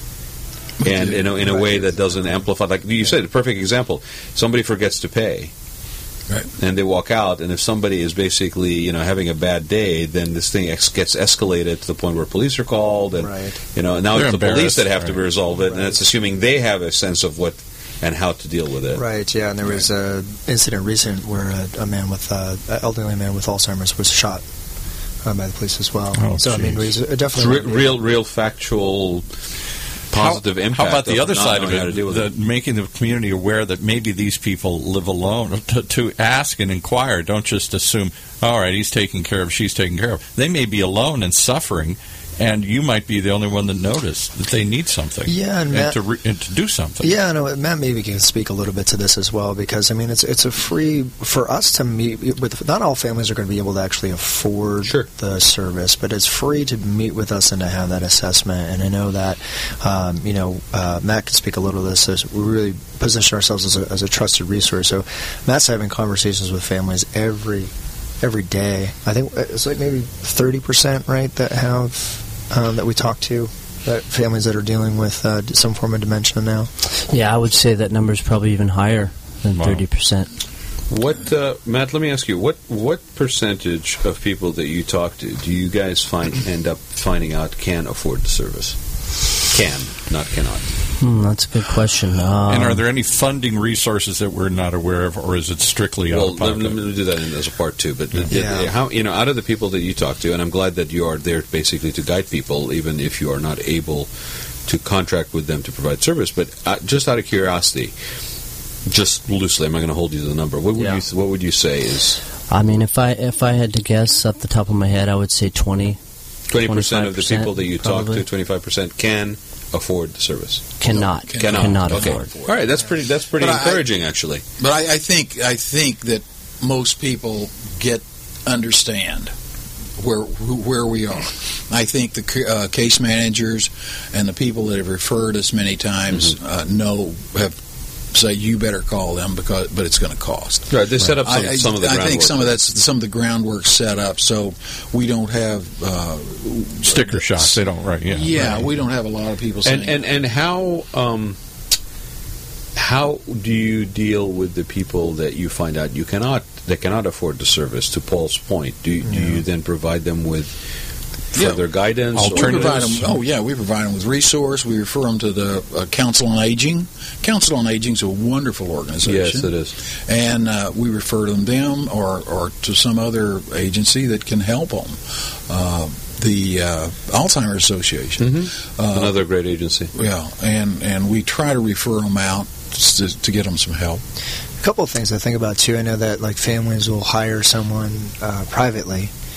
and in a, in a way that doesn't amplify. Like you said, a perfect example. Somebody forgets to pay. Right. And they walk out, and if somebody is basically, you know, having a bad day, then this thing ex- gets escalated to the point where police are called, and Right. you know, now They're it's the police embarrassed, that have to right. resolve it, and Right. it's assuming they have a sense of what and how to deal with it. Right, yeah, and there was a incident recent where a, a man with uh, an elderly man with Alzheimer's was shot uh, by the police as well. Oh, so I mean, geez. it was It's definitely re- real, real factual positive how, impact. How about the of other not side of knowing how to it, deal with the, it? making the community aware that maybe these people live alone, to, to ask and inquire, don't just assume, all right, he's taking care of, she's taking care of. They may be alone and suffering, and you might be the only one that noticed that they need something. Yeah, and and, Matt- to, re- and to do something. Yeah, no, Matt maybe can speak a little bit to this as well because I mean it's it's a free for us to meet with. Not all families are going to be able to actually afford Sure. the service, but it's free to meet with us and to have that assessment. And I know that um, you know uh, Matt can speak a little to this. As we really position ourselves as a, as a trusted resource. So Matt's having conversations with families every every day. I think it's like maybe thirty percent, right, that have. Um, that we talk to, that families that are dealing with uh, some form of dementia now. Yeah, I would say that number is probably even higher than Wow. thirty percent. What, uh, Matt? Let me ask you what what percentage of people that you talk to do you guys find end up finding out can afford the service? Can, not cannot. Hmm, that's a good question. Um, And are there any funding resources that we're not aware of, or is it strictly out Well, of let, pocket? let me do that in, as a part two. But Yeah. uh, how you know out of the people that you talk to, and I'm glad that you are there basically to guide people, even if you are not able to contract with them to provide service. But uh, just out of curiosity, just loosely, I'm not going to hold you to the number. What would Yeah. you What would you say is I mean, if I if I had to guess off the top of my head, I would say twenty. twenty percent of the twenty-five people that you talk probably. to, twenty-five percent can afford the service? Cannot. No, Cannot. Cannot Okay. afford. All right, that's pretty. That's pretty But I- encouraging, actually. But I, I think I think that most people get understand where where we are. I think the ca- uh, case managers and the people that have referred us many times Mm-hmm. uh, know have say you better call them because but it's going to cost. Right, they set up some, I, I, some of the I groundwork. think some of that's some of the groundwork set up, so we don't have uh, Sticker shots, they don't, right, yeah. Yeah, Right. we don't have a lot of people saying. And and and how um, how do you deal with the people that you find out you cannot that cannot afford the service? To Paul's point, do do you then provide them with further Yeah. guidance? We Alternatives? provide them, oh, yeah, we provide them with resource. We refer them to the uh, Council on Aging. Council on Aging is a wonderful organization. Yes, it is. And uh, we refer them them or, or to some other agency that can help them. Uh, the uh, Alzheimer's Association. Mm-hmm. Uh, Another great agency. Yeah, and, and we try to refer them out to, to get them some help. A couple of things I think about too. I know that like families will hire someone uh, privately,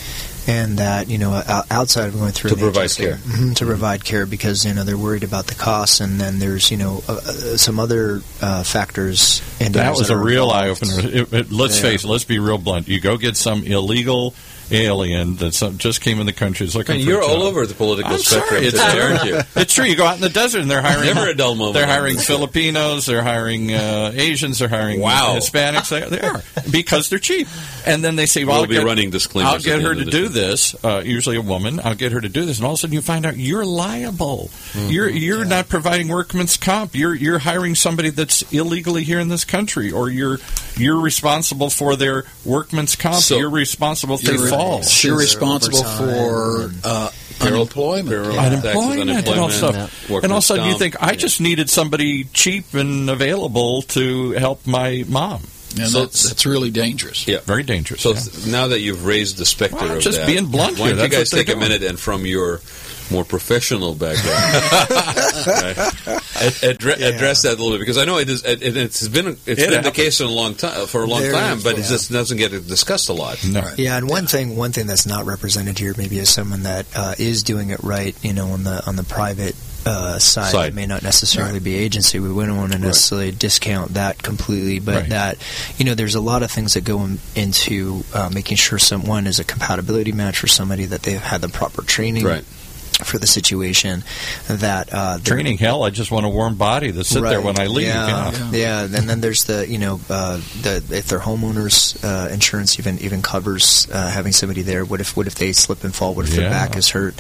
and that, you know, o- outside of going through To an provide agency, care. mhm, to provide care, because, you know, they're worried about the costs, and then there's, you know, uh, uh, some other uh, factors. And That was a real eye opener. It, it, let's Yeah. face it. Let's be real blunt. You go get some illegal alien that some, just came in the country is looking And for you're a job. all over the political I'm spectrum sorry, it's today, true. aren't you? It's true. You go out in the desert and they're hiring. Never a dull moment. They're hiring Filipinos. They're hiring uh, Asians. They're hiring Wow. Hispanics. They, they are because they're cheap. And then they say, "Well, We'll I'll be get, running disclaimers I'll at get the her end to of do this. this." Uh, usually, a woman. I'll get her to do this, and all of a sudden, you find out you're liable. Mm-hmm. You're you're not providing workman's comp. You're you're hiring somebody that's illegally here in this country, or you're you're responsible for their workman's comp. So- you're responsible if they You're, fall. you're responsible overtime for and- uh, Payroll- unemployment. payroll Yeah. taxes, Unemployment and all unemployment, stuff. workman's And all of a sudden, you comp. think, I Yeah. just needed somebody cheap and available to help my mom. And So- that's, that's really dangerous. Yeah. Very dangerous. So yeah. th- now that you've raised the specter Well, I'm of just that, being blunt why here. don't you That's guys what take they're a minute and from your more professional background, right, ad- addre- Yeah. address that a little bit, because I know it is. It, it's been it's It been the happens. case in a long time for a long There- time, but it yeah. just doesn't get discussed a lot. No. Yeah, and one thing, one thing that's not represented here, maybe, is someone that uh, is doing it right. You know, on the on the private uh, side, Side. it may not necessarily be agency. We wouldn't want to necessarily discount that completely, but Right. that, you know, there's a lot of things that go in, into uh, making sure someone is a compatibility match for somebody, that they've had the proper training Right. for the situation, that uh, they're- Training, hell, I just want a warm body to sit there Right. when I leave. Yeah, Yeah. yeah. And then there's the, you know, uh, the if their homeowners uh, insurance even even covers uh, having somebody there. What if what if they slip and fall? What if their Yeah. back is hurt?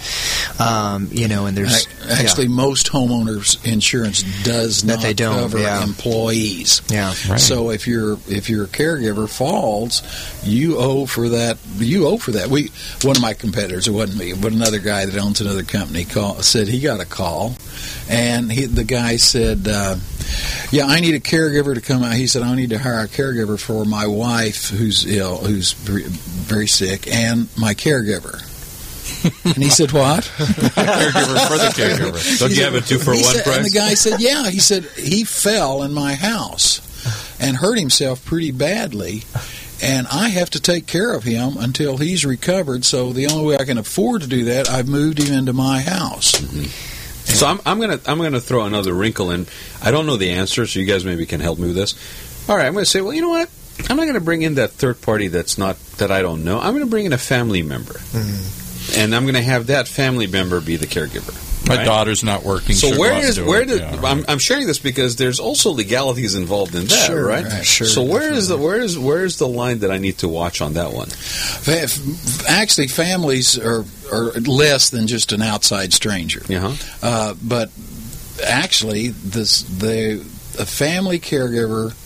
Um, you know, and there's Ac- Actually, most homeowners insurance does That not they don't, cover yeah. employees. yeah, Right. So if your if your caregiver falls, you owe for that. You owe for that. We one of my competitors, it wasn't me, but another guy that owns another company, call, said he got a call, and he, the guy said, uh, "Yeah, I need a caregiver to come out." He said, "I need to hire a caregiver for my wife who's ill, who's very, very sick, and my caregiver." And he said, "What?" Caregiver for the caregiver. Don't He you said- have a two for he one said- price? And the guy said, "Yeah." He said he fell in my house and hurt himself pretty badly, and I have to take care of him until he's recovered. So the only way I can afford to do that, I've moved him into my house. So I'm, I'm gonna I'm gonna throw another wrinkle in. I don't know the answer, so you guys maybe can help me with this. All right, I'm gonna say, well, you know what? I'm not gonna bring in that third party that's not that I don't know. I'm gonna bring in a family member, and I'm gonna have that family member be the caregiver. My right? daughter's not working. So she'll where go out and is do where it. did Yeah, I'm, right. I'm sharing this because there's also legalities involved in that, Sure, right? right, sure, So where is the where is where is the line that I need to watch on that one? Fa- f- Actually, families are, are less than just an outside stranger. Yeah. Uh, but actually, this the a family caregiver.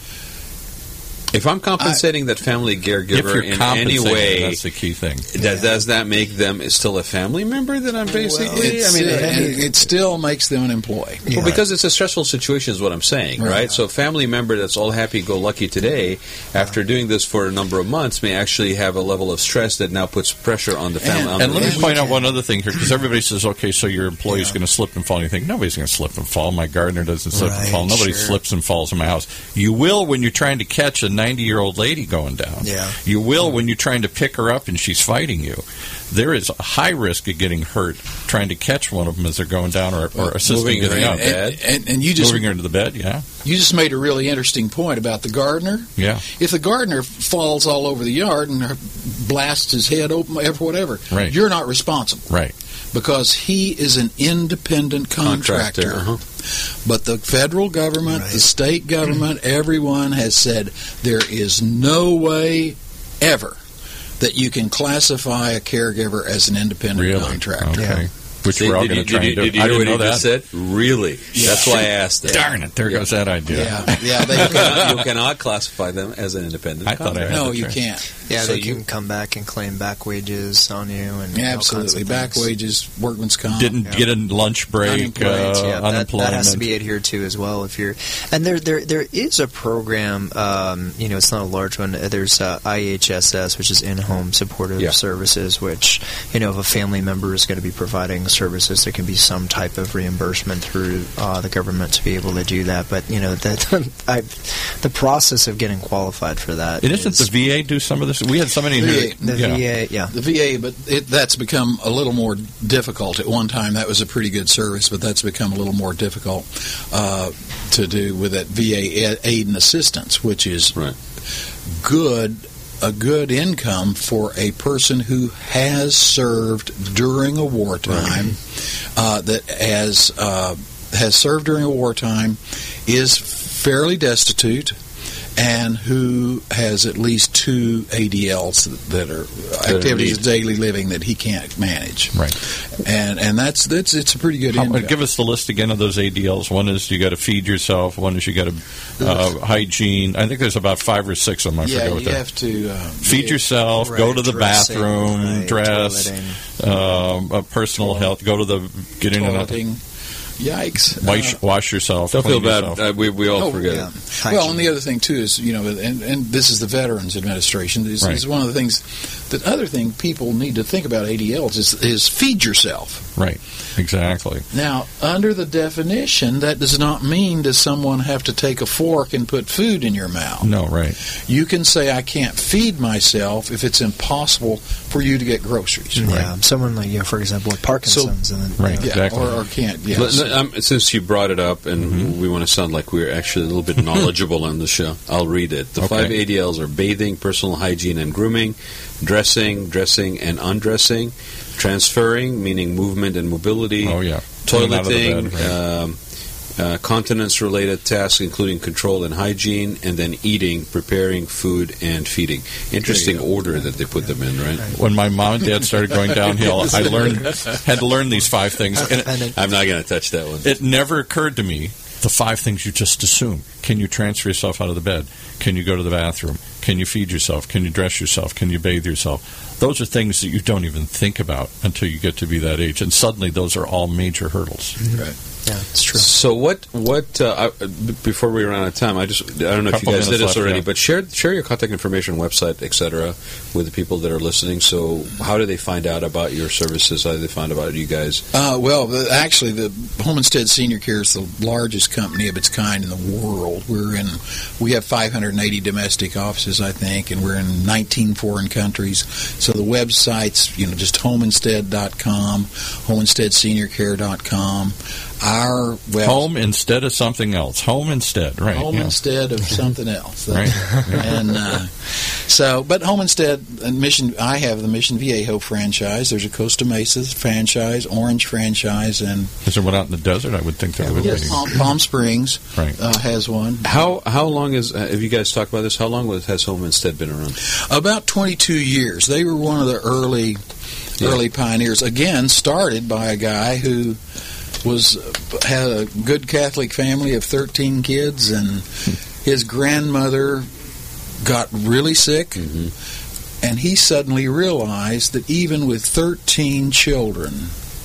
If I'm compensating that family if caregiver you're in any compensating, way, that's the key thing. that, does that make them still a family member? That I'm basically. It's, I mean, uh, it- and it still makes them an employee. Well, because it's a stressful situation is what I'm saying, right? Right. So a family member that's all happy-go-lucky today, after doing this for a number of months, may actually have a level of stress that now puts pressure on the family. And- on And the let me relationship. point out one other thing here, because everybody says, okay, so your employee's going to slip and fall. And you think, nobody's going to slip and fall. My gardener doesn't slip and Right, fall. Nobody sure. slips and falls in my house. You will when you're trying to catch a ninety-year-old lady going down. Yeah. You will when you're trying to pick her up and she's fighting you. There is a high risk of getting hurt trying to catch one of them as they're going down or, or assisting Moving getting her up. in bed. And, and, and you just Moving her into the bed, yeah. you just made a really interesting point about the gardener. Yeah. If the gardener falls all over the yard and blasts his head open, whatever, Right. you're not responsible Right. because he is an independent contractor. Contractor, uh-huh. But the federal government, Right. the state government, everyone has said there is no way ever that you can classify a caregiver as an independent Really? contractor. Okay. Yeah. Which Did, we're all did going you, to try did, and do. you, did you I hear didn't what know he that. just said? Really? That's why I asked that. Darn it. There goes that idea. Yeah, yeah, You they cannot, you cannot classify them as an independent I thought I contractor. had no, to you try. can't. yeah, So they you- can come back and claim back wages on you, and Yeah, all kinds of absolutely. Back things. wages, workman's comp. Didn't Yeah. get a lunch break, Unemployed, uh, yeah, that, unemployment. that has to be adhered to as well. If you're, and there, there, there is a program. Um, you know, it's not a large one. There's uh, I H S S, which is in-home supportive Yeah. services. Which, you know, if a family member is going to be providing services, there can be some type of reimbursement through uh, the government to be able to do that. But you know, that I, the process of getting qualified for that. And isn't is, the V A do some of this? We had somebody V A, who the yeah. V A, yeah, The V A, but it, that's become a little more difficult. At one time, that was a pretty good service, but that's become a little more difficult uh, to do with that V A aid and assistance, which is Right. good, a good income for a person who has served during a wartime, uh, that has uh, has served during a wartime, is fairly destitute, and who has at least two A D Ls that are activities of daily living that he can't manage. Right. And and that's that's it's a pretty good How, income. give us the list again of those A D Ls. One is you got to feed yourself. One is you got to uh, hygiene. I think there's about five or six of them. I yeah, forget what you they're. have to um, Feed yeah, yourself. Right, go to the dressing, bathroom. right, dress. toileting. Um, uh, personal Toilet- health. Go to the get in and out. toileting. Yikes! Wash, Uh, wash yourself. Don't feel clean bad. yourself. Uh, we, we all Oh, forget yeah. it. Well, Hygiene. and the other thing too is, you know, and, and this is the Veterans Administration. Is, Right. is one of the things. The other thing people need to think about A D Ls is, is feed yourself. Right. Exactly. Now, under the definition, that does not mean does someone have to take a fork and put food in your mouth. No. Right. You can say, I can't feed myself if it's impossible for you to get groceries. Yeah, someone like, you know, for example, with Parkinson's, and then, Right. you know, Yeah, Exactly. or, or can't. Yeah. Let- let- um, since you brought it up, and Mm-hmm. we want to sound like we're actually a little bit knowledgeable on the show, I'll read it. The Okay. five A D Ls are bathing, personal hygiene and grooming, dressing, dressing and undressing, transferring, meaning movement and mobility, Oh yeah. In and out of the toileting, bed, right. um, uh, continence-related tasks, including control and hygiene, and then eating, preparing food, and feeding. Interesting go. order that they put them in, right? When my mom and dad started going downhill, I learned had to learn these five things, and and then, I'm not going to touch that one. it never occurred to me the five things you just assume. Can you transfer yourself out of the bed? Can you go to the bathroom? Can you feed yourself? Can you dress yourself? Can you bathe yourself? Those are things that you don't even think about until you get to be that age, and suddenly those are all major hurdles. Right. yeah, it's true. So what? What? Uh, I, b- before we run out of time, I just I don't know if you Couple guys did minutes this left, already, yeah. but share share your contact information, website, et cetera, with the people that are listening. So how do they find out about your services? How do they find out you guys? Uh, well, the, actually, the Homestead Senior Care is the largest company of its kind in the world. We're in, we have five hundred eighty domestic offices, I think, and we're in nineteen foreign countries. So the website's, you know, just homestead dot com, homestead senior care dot com. Our web, Home instead of something else. Home instead, right? home yeah. instead of something else. Right. And uh, so, but Home Instead and Mission, I have the Mission Viejo franchise. There's a Costa Mesa franchise, Orange franchise, and Is there one out in the desert? I would think there would yes, be. Palm, Palm Springs Right. uh, has one. How how long is uh, have you guys talked about this? How long was, has Home Instead been around? About twenty-two years. They were one of the early Yeah. early pioneers. Again, started by a guy who was had a good Catholic family of thirteen kids, and his grandmother got really sick, Mm-hmm. and he suddenly realized that even with thirteen children,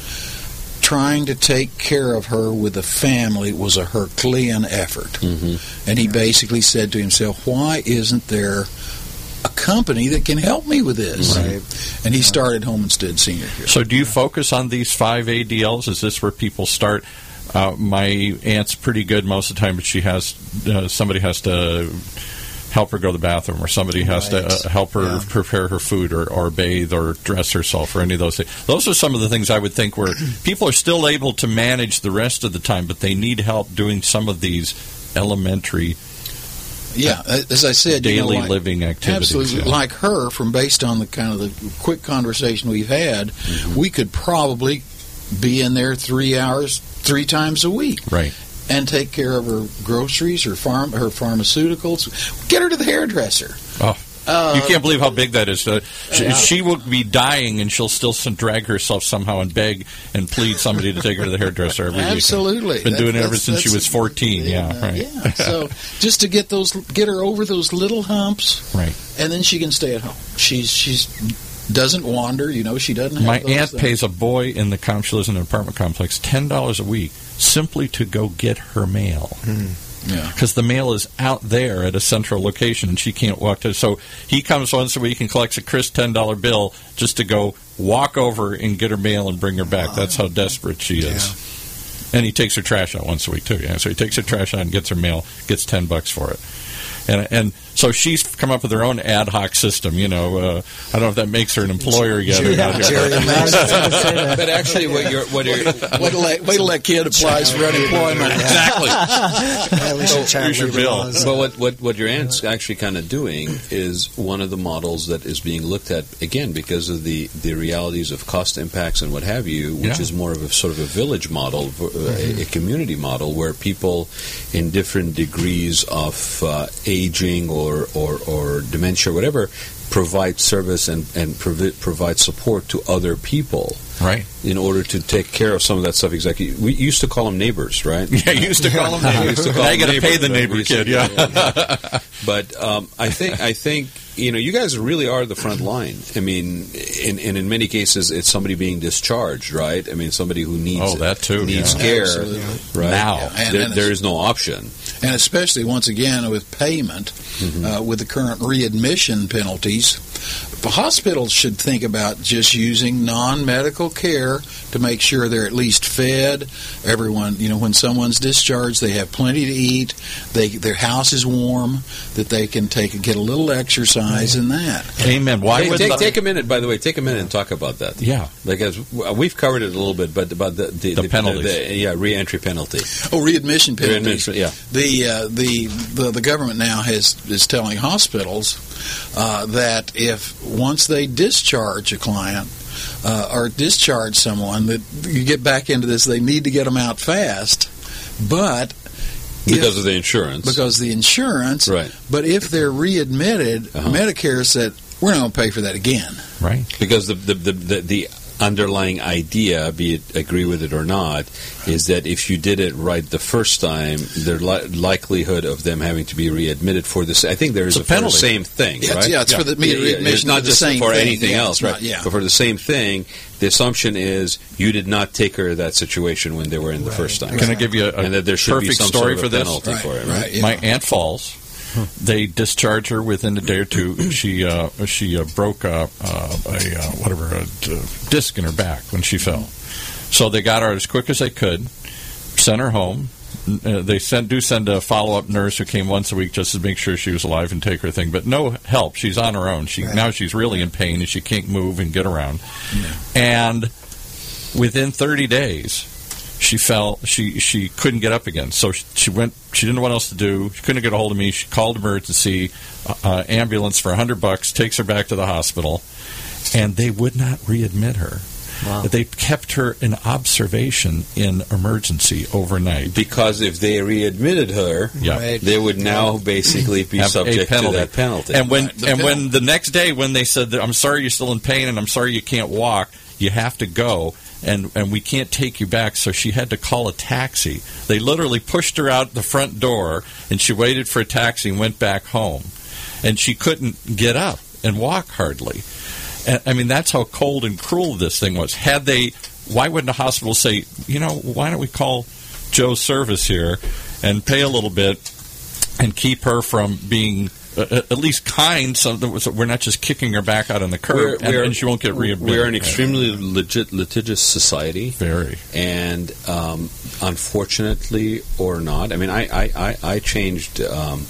trying to take care of her with a family was a Herculean effort. Mm-hmm. And he basically said to himself, why isn't there a company that can help me with this? Right. And he started Homestead Senior Care. So do you focus on these five A D Ls? Is this where people start? Uh, my aunt's pretty good most of the time, but she has uh, somebody has to help her go to the bathroom, or somebody has Right. to uh, help her Yeah. prepare her food, or, or bathe, or dress herself, or any of those things. Those are some of the things I would think where people are still able to manage the rest of the time, but they need help doing some of these elementary Yeah, as I said, you know, daily like- living activities. Absolutely. yeah. Like her, from based on the kind of the quick conversation we've had, Mm-hmm. we could probably be in there three hours, three times a week. Right. And take care of her groceries, her farm, her pharmaceuticals. Get her to the hairdresser. Oh. Uh, You can't believe how big that is. Uh, she, yeah. she will be dying, and she'll still s- drag herself somehow and beg and plead somebody to take her to the hairdresser every week. Absolutely. Been doing it That's- ever since she that's- was fourteen. Yeah, uh, right. Yeah. So just to get those, get her over those little humps, Right. and then she can stay at home. She's she's doesn't wander. You know, she doesn't. Have My those aunt things. pays a boy in the com- she lives in an apartment complex ten dollars a week simply to go get her mail. Yeah. Because the mail is out there at a central location, and she can't walk to. So he comes once a week and collects a crisp ten dollar bill just to go walk over and get her mail and bring her back. That's how desperate she is. Yeah. And he takes her trash out once a week too. Yeah, so he takes her trash out and gets her mail, gets ten bucks for it. And and so she's come up with her own ad hoc system. You know, uh, I don't know if that makes her an employer yet. Or not. But actually, what you're what you're wait till that, wait till that kid applies for unemployment. Exactly. At least your child here's your labor bill. laws. But what, what, what your aunt's actually kind of doing is one of the models that is being looked at, again, because of the, the realities of cost impacts and what have you, which Yeah. is more of a sort of a village model, a, a community model, where people in different degrees of uh, aging or, or, or dementia or whatever provide service and, and provi- provide support to other people. Right. In order to take care of some of that stuff, exactly. We used to call them neighbors, right? Yeah, you used to call them We neighbors. used to call Now them you got to pay neighbors, the right? neighbor We used to- kid. Yeah. yeah. But um, I think I think you know you guys really are the front line. I mean, in, and in many cases, it's somebody being discharged, right? I mean, somebody who needs Oh, that too, needs yeah. care, Absolutely. right? Now. Yeah, and- there, and there it's- is no option. And especially, once again, with payment, Mm-hmm. uh, with the current readmission penalties, the hospitals should think about just using non-medical care to make sure they're at least fed. Everyone, you know, when someone's discharged, they have plenty to eat. They their house is warm. That they can take get a little exercise in that. Amen. Why Hey, would take, the- take a minute, by the way. Take a minute and talk about that. Yeah. Because we've covered it a little bit, but about the the, The penalties. the- yeah, re-entry penalty. Oh, readmission penalties. Readmission, yeah. The, uh, the the the government now has is telling hospitals uh, that if once they discharge a client uh, or discharge someone, that you get back into this, they need to get them out fast, but Because if- of the insurance. because the insurance. Right. But if they're readmitted, Uh-huh. Medicare said we're not going to pay for that again. Right. Because the the, the, the the underlying idea, be it agree with it or not, is that if you did it right the first time, the li- likelihood of them having to be readmitted for this, I think there is It's a, a for the penalty. same thing, Yeah, it's, right? yeah, it's for the Yeah, yeah, readmission. it's not for the just same for thing. anything Yeah, else, it's right? not- yeah. But for the same thing, the assumption is you did not take her to that situation when they were in the first time. Can I give you a, a and that there should be perfect some story sort of for a this? penalty Right, for it, right, right? yeah. My Aunt Falls. They discharged her within a day or two. She uh, she uh, broke uh, uh, a uh, whatever a uh, disc in her back when she fell. So they got her as quick as they could, sent her home. Uh, they sent do send a follow up nurse who came once a week just to make sure she was alive and take her thing, but no help. She's on her own. She Right. now she's really in pain and she can't move and get around. And within thirty days, she fell. She she couldn't get up again. So she, she went. She didn't know what else to do. She couldn't get a hold of me. She called emergency uh, uh, ambulance for a hundred bucks. Takes her back to the hospital, and they would not readmit her. Wow. They kept her in observation in emergency overnight. Because if they readmitted her, Yeah. Right. they would now basically be Have a subject to penalty. that penalty. And when Right, the and penalty. when the next day when they said that, I'm sorry you're still in pain and I'm sorry you can't walk, you have to go and and we can't take you back, so she had to call a taxi. They literally pushed her out the front door and she waited for a taxi and went back home. And she couldn't get up and walk hardly. And, I mean, that's how cold and cruel this thing was. Had they, why wouldn't a hospital say, you know, why don't we call Joe's Service here and pay a little bit and keep her from being uh, at least kind, so that we're not just kicking her back out on the curb, We're- and, we're- and she won't get readmitted. We're an extremely legit, litigious society, Very. and um, unfortunately or not, I mean, I I, I, I changed um,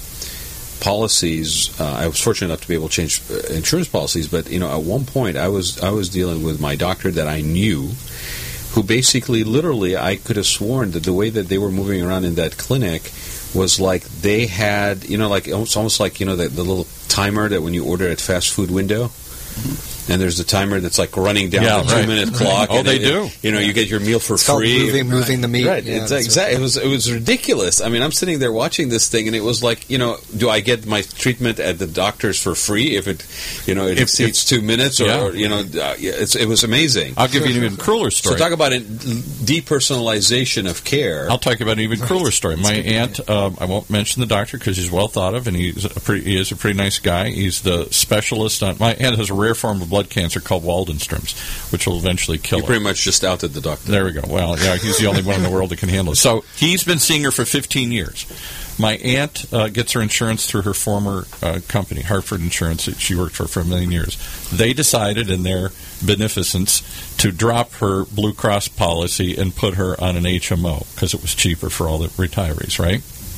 policies. Uh, I was fortunate enough to be able to change uh, insurance policies, but you know, at one point, I was I was dealing with my doctor that I knew, who basically, literally, I could have sworn that the way that they were moving around in that clinic was like they had, you know, like it's almost like, you know, the, the little timer that when you order at fast food window, and there's the timer that's like running down Yeah, the right. two minute clock. Oh, and they it- do. You know, you get your meal for It's called free. moving, moving the meat. Right, Yeah, it's that's exactly. It was it was ridiculous. I mean, I'm sitting there watching this thing, and it was like, you know, do I get my treatment at the doctor's for free if it, you know, it If- exceeds two minutes, or, Yeah. or you know, uh, yeah, it's, it was amazing. I'll give you an even crueler So story. talk about it, depersonalization of care. I'll talk about an even crueler story. My aunt, um, I won't mention the doctor because he's well thought of, and he's a pretty, he is a pretty nice guy. He's the specialist on. My aunt has a rare form of blood cancer called Waldenstrom's, which will eventually kill You her. pretty much just outed the doctor. There we go. Well, yeah, he's the only one in the world that can handle it. So he's been seeing her for fifteen years. My aunt uh, gets her insurance through her former uh, company, Hartford Insurance, that she worked for for a million years. They decided in their beneficence to drop her Blue Cross policy and put her on an H M O because it was cheaper for all the retirees, right?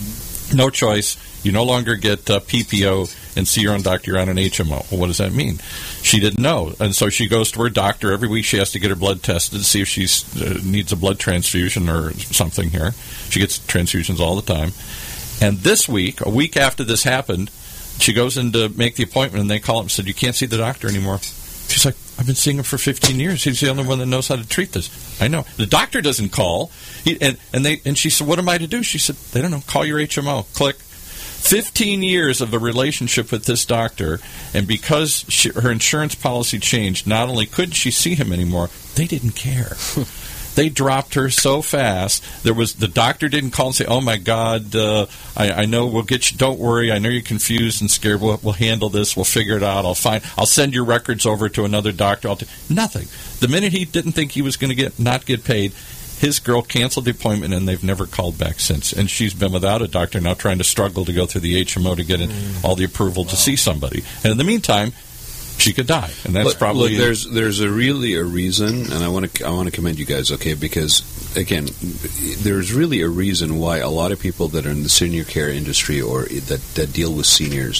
No choice. You no longer get uh, P P O and see your own doctor. You're on an H M O. Well, what does that mean? She didn't know. And so she goes to her doctor. Every week she has to get her blood tested to see if she uh, needs a blood transfusion or something here. She gets transfusions all the time. And this week, a week after this happened, she goes in to make the appointment, and they call him and said, you can't see the doctor anymore. She's like, I've been seeing him for fifteen years. He's the only one that knows how to treat this. I know. The doctor doesn't call. He, and, and, they, and she said, what am I to do? She said, they don't know. Call your H M O. Click. fifteen years of a relationship with this doctor, and because she, her insurance policy changed, not only couldn't she see him anymore, they didn't care. They dropped her so fast. There was the doctor didn't call and say, "Oh my God, uh, I, I know we'll get you. Don't worry. I know you're confused and scared. We'll, we'll handle this. We'll figure it out. I'll find. I'll send your records over to another doctor." I'll t-. Nothing. The minute he didn't think he was going to get not get paid, his girl canceled the appointment, and they've never called back since. And she's been without a doctor now, trying to struggle to go through the H M O to get in mm. all the approval wow. to see somebody. And in the meantime, she could die, and that's look, probably look, there's there's a really a reason, and I want to I want to commend you guys, okay? Because again, there's really a reason why a lot of people that are in the senior care industry or that that deal with seniors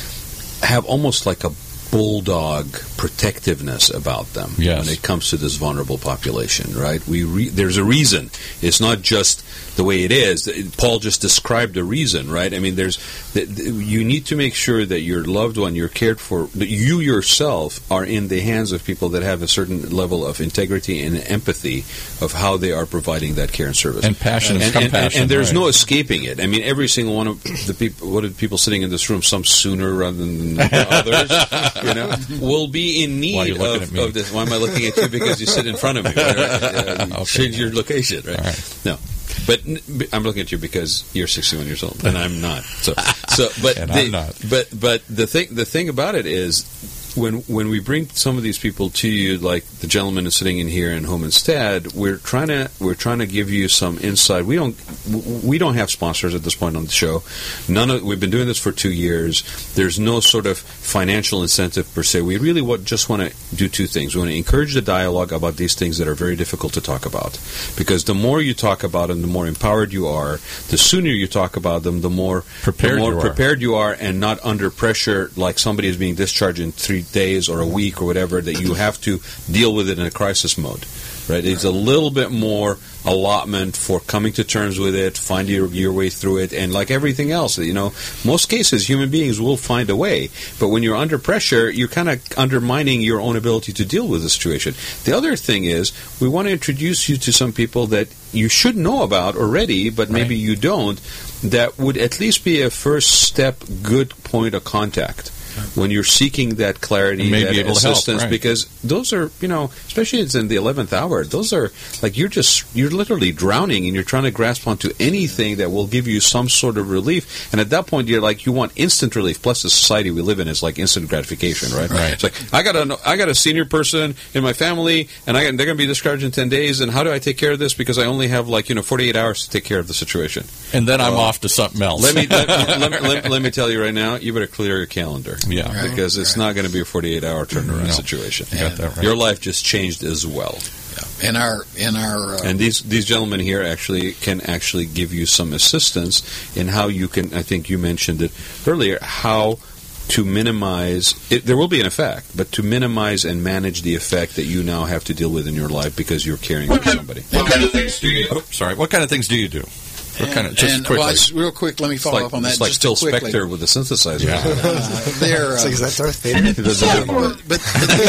have almost like a bulldog protectiveness about them yes. when it comes to this vulnerable population, right? We re- there's a reason. It's not just the way it is. Paul just described a reason, right? I mean, there's you need to make sure that your loved one, you're cared for, that you yourself are in the hands of people that have a certain level of integrity and empathy of how they are providing that care and service. And passion and, and compassion. And, and, and there's right. no escaping it. I mean, every single one of the people, what are the people sitting in this room, some sooner rather than the others, you know, will be in need of, of this. Why am I looking at you? Because you sit in front of me. Right? Uh, okay. Change your location, right? right? No. But I'm looking at you because you're sixty-one years old, and I'm not. So, so, but and the, I'm not. But, but the thing, the thing about it is, when when we bring some of these people to you, like the gentleman is sitting in here in Home Instead, we're trying to we're trying to give you some insight. We don't we don't have sponsors at this point on the show. None of we've been doing this for two years. There's no sort of financial incentive per se. We really want, just want to do two things. We want to encourage the dialogue about these things that are very difficult to talk about, because the more you talk about them, the more empowered you are. The sooner you talk about them, the more prepared, the more you, prepared are. you are, and not under pressure like somebody is being discharged in three days or a week or whatever, that you have to deal with it in a crisis mode, right? It's a little bit more allotment for coming to terms with it, find your, your way through it, and like everything else, you know, most cases human beings will find a way, but when you're under pressure, you're kind of undermining your own ability to deal with the situation. The other thing is, we want to introduce you to some people that you should know about already, but maybe right. you don't, that would at least be a first step good point of contact when you're seeking that clarity, that able assistance, to help, right. because those are, you know, especially it's in the eleventh hour, those are, like, you're just, you're literally drowning, and you're trying to grasp onto anything that will give you some sort of relief, and at that point, you're like, you want instant relief, plus the society we live in is like instant gratification, right? Right. It's like, I got a, I got a senior person in my family, and I got, they're going to be discharged in ten days, and how do I take care of this? Because I only have, like, you know, forty-eight hours to take care of the situation. And then I'm uh, off to something else. Let me, let, let, let, let me tell you right now, you better clear your calendar. Yeah. Right. Because it's Right. not going to be a forty-eight hour turnaround no. situation. You got that right. Your life just changed as well. Yeah. In our in our uh, And these these gentlemen here actually can actually give you some assistance in how you can. I think you mentioned it earlier. How to minimize it, there will be an effect, but to minimize and manage the effect that you now have to deal with in your life because you're caring for somebody. What kind of things do you? Oh, sorry. What kind of things do you do? What kind of, just and, quickly. well, it's real quick, let me follow It's like, up on that. it's like just Phil quickly. Spector with the synthesizer. Yeah. Uh, they're, uh, Is that Darth Vader? but, but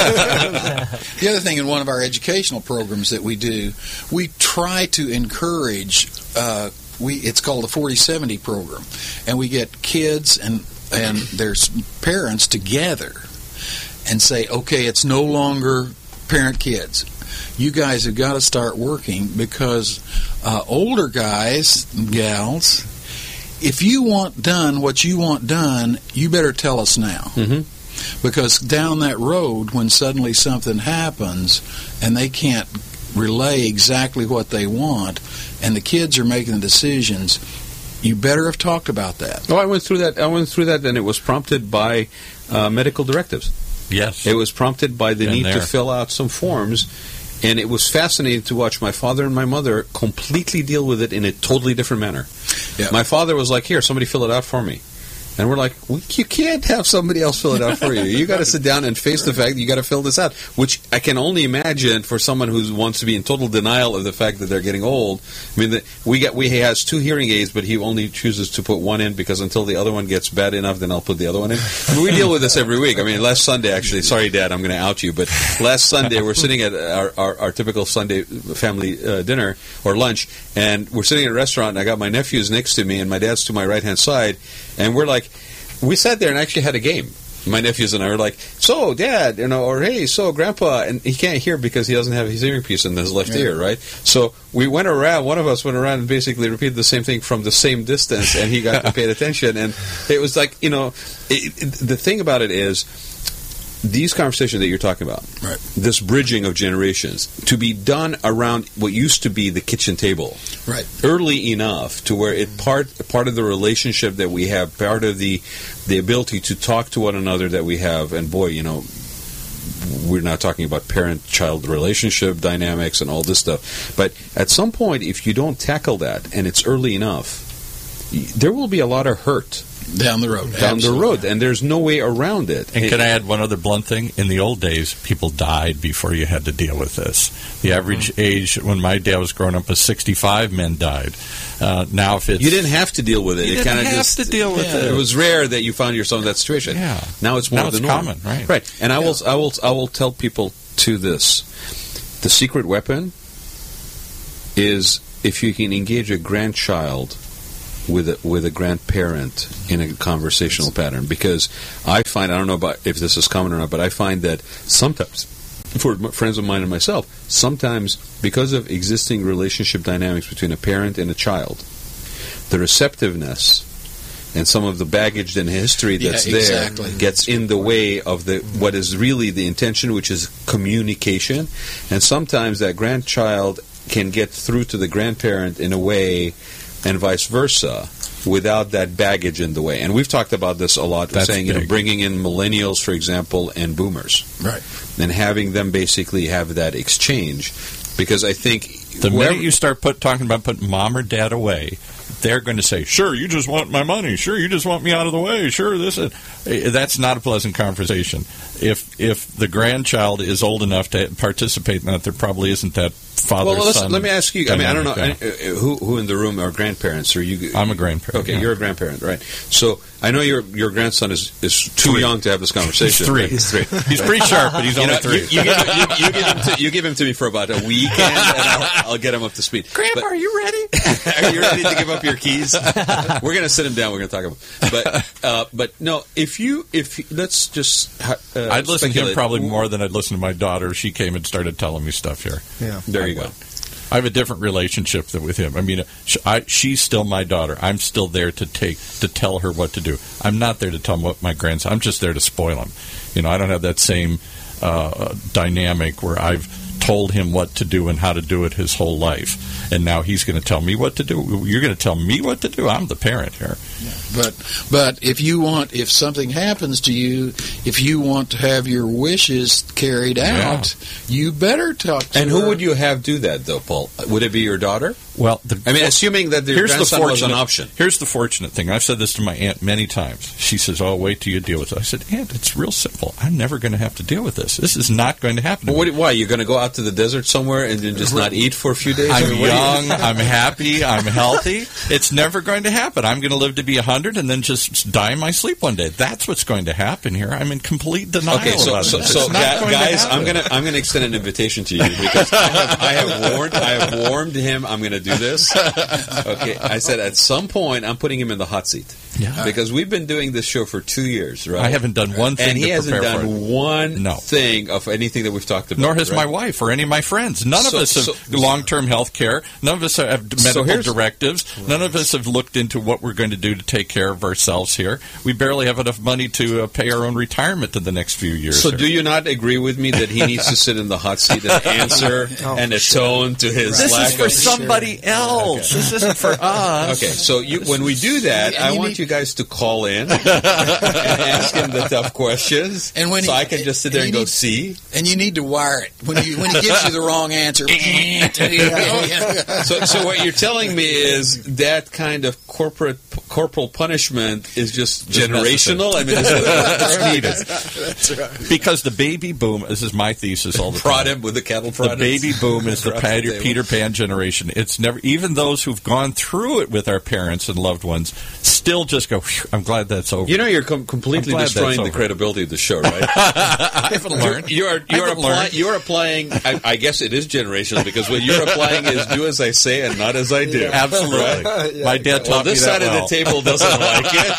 the, the other thing, in one of our educational programs that we do, we try to encourage. Uh, we it's called the forty seventy program, and we get kids and and their parents together and say, okay, it's no longer parent kids. You guys have got to start working, because uh, older guys, gals, if you want done what you want done, you better tell us now. Mm-hmm. Because down that road, when suddenly something happens and they can't relay exactly what they want, and the kids are making the decisions, you better have talked about that. Oh, I went through that. I went through that, and it was prompted by uh, medical directives. Yes. It was prompted by the Been need there. to fill out some forms, and it was fascinating to watch my father and my mother completely deal with it in a totally different manner. Yeah. My father was like, "Here, somebody fill it out for me." And we're like, well, you can't have somebody else fill it out for you. You got to sit down and face the fact that you got to fill this out, which I can only imagine for someone who wants to be in total denial of the fact that they're getting old. I mean, the, we got we he has two hearing aids, but he only chooses to put one in because until the other one gets bad enough, then I'll put the other one in. I mean, we deal with this every week. I mean, last Sunday, actually, sorry, Dad, I'm going to out you, but last Sunday we're sitting at our, our, our typical Sunday family uh, dinner or lunch, and we're sitting at a restaurant, and I got my nephews next to me, and my dad's to my right-hand side, and we're like, we sat there and actually had a game. My nephews and I were like, so, Dad, you know, or hey, so, Grandpa, and he can't hear because he doesn't have his hearing piece in his left yeah. ear, right? So we went around, one of us went around and basically repeated the same thing from the same distance, and he got to pay attention. And it was like, you know, it, it, the thing about it is, these conversations that you're talking about, right. this bridging of generations, to be done around what used to be the kitchen table, right, early enough to where it part part of the relationship that we have, part of the the ability to talk to one another that we have, and boy, you know, we're not talking about parent-child relationship dynamics and all this stuff, but at some point, if you don't tackle that and it's early enough, there will be a lot of hurt. Down the road. Down Absolutely. the road, and there's no way around it. And it, can I add one other blunt thing? In the old days, people died before you had to deal with this. The average mm-hmm. age, when my dad was growing up, was sixty-five, men died. Uh, now if it's... You didn't have to deal with it. You it didn't kinda have just, to deal with yeah, it. It was rare that you found yourself in that situation. Yeah. Now it's more now the it's norm. common, right. Right. And I yeah. will I will I will tell people to this. The secret weapon is if you can engage a grandchild with a, with a grandparent in a conversational pattern, because I find, I don't know about if this is common or not, but I find that sometimes, for friends of mine and myself, sometimes because of existing relationship dynamics between a parent and a child, the receptiveness and some of the baggage and history that's yeah, exactly. there gets in the way of the what is really the intention, which is communication. And sometimes that grandchild can get through to the grandparent in a way, and vice versa, without that baggage in the way. And we've talked about this a lot, That's saying, you know, big. bringing in millennials, for example, and boomers. Right. And having them basically have that exchange. Because I think... The whoever- minute you start put, talking about putting mom or dad away, they're going to say, sure, you just want my money. Sure, you just want me out of the way. Sure, this is... That's not a pleasant conversation. If if the grandchild is old enough to participate in that, there probably isn't that father-son. Well, listen, let me ask you. I mean, I don't know dynamic, uh, who who in the room are grandparents. Or you? I'm a grandparent. Okay, yeah. you're a grandparent, right? So I know your your grandson is, is too Three. young to have this conversation. He's three. Right? He's three. He's pretty sharp, but he's You only know, three. You, you, give, you, you, give him to, you give him to me for about a week, and, and I'll, I'll get him up to speed. Grandpa, But- are you ready? Are you ready to give up your keys? We're going to sit him down. We're going to talk about. But uh, but no, if you if let's just uh, I'd listen to him speculate. probably more than I'd listen to my daughter if she came and started telling me stuff here. Yeah. There I you go. would. I have a different relationship than with him. I mean, sh- I, she's still my daughter. I'm still there to take to tell her what to do. I'm not there to tell him what my grandson. I'm just there to spoil him. You know, I don't have that same uh, dynamic where I've told him what to do and how to do it his whole life, and now he's going to tell me what to do. You're going to tell me what to do. I'm the parent here. But but if you want, if something happens to you, if you want to have your wishes carried out, you better talk to And her. who would you have do that, though, Paul? Would it be your daughter? Well, the, I mean, assuming that the here's the grandson was an fortunate option. Here's the fortunate thing. I've said this to my aunt many times. She says, "Oh, wait till you deal with it." I said, "Aunt, it's real simple. I'm never going to have to deal with this. This is not going to happen to Well, me. what, why? You're going to go out to the desert somewhere and then just not eat for a few days? I I'm mean, what do you- young. I'm happy. I'm healthy. It's never going to happen. I'm going to live to be one hundred and then just die in my sleep one day. That's what's going to happen here. I'm in complete denial Okay, so about so, this. so It's not ga- going to guys, happen. I'm gonna I'm gonna extend an invitation to you because I have, I have warned I have warned him I'm going to do this. Okay, I said at some point I'm putting him in the hot seat. Yeah. Because we've been doing this show for two years, right? I haven't done one thing and he to hasn't prepare done for it. one No. thing of anything that we've talked about. Nor has right? my wife or any of my friends. None So- of us have so- long-term health care. None of us have So medical here's- directives. None of us have looked into what we're going to do to take care of ourselves here. We barely have enough money to uh, pay our own retirement in the next few years. So here. do you not agree with me that he needs to sit in the hot seat and answer Oh, and for sure. atone to his This lack is for of... somebody else. This isn't for us. Okay, so you, when we do that, And I you want need- you guys to call in and ask him the tough questions, And when so he- I can just sit there and and he go, needs- see? And you need to wire it when you when he gives you the wrong answer. So, so what you're telling me is that kind of corporate corporal punishment is just Just generational? I mean, it's, it's needed. That's right. Because the baby boom, this is my thesis all the Prod time. him with the cattle The prod. baby boom is the Across the Peter, table. Peter Pan generation. It's never, even those who've gone through it with our parents and loved ones, still just go, "Phew, I'm glad that's over." You know, you're com- completely I'm glad destroying that's the over. credibility of the show, right? I haven't learned. You are I you are, haven't apply, learned. you are applying. I, I guess it is generational because what you're applying is do as I say and not as I do. Absolutely. My dad taught Well, this me that side well. of the table doesn't like it.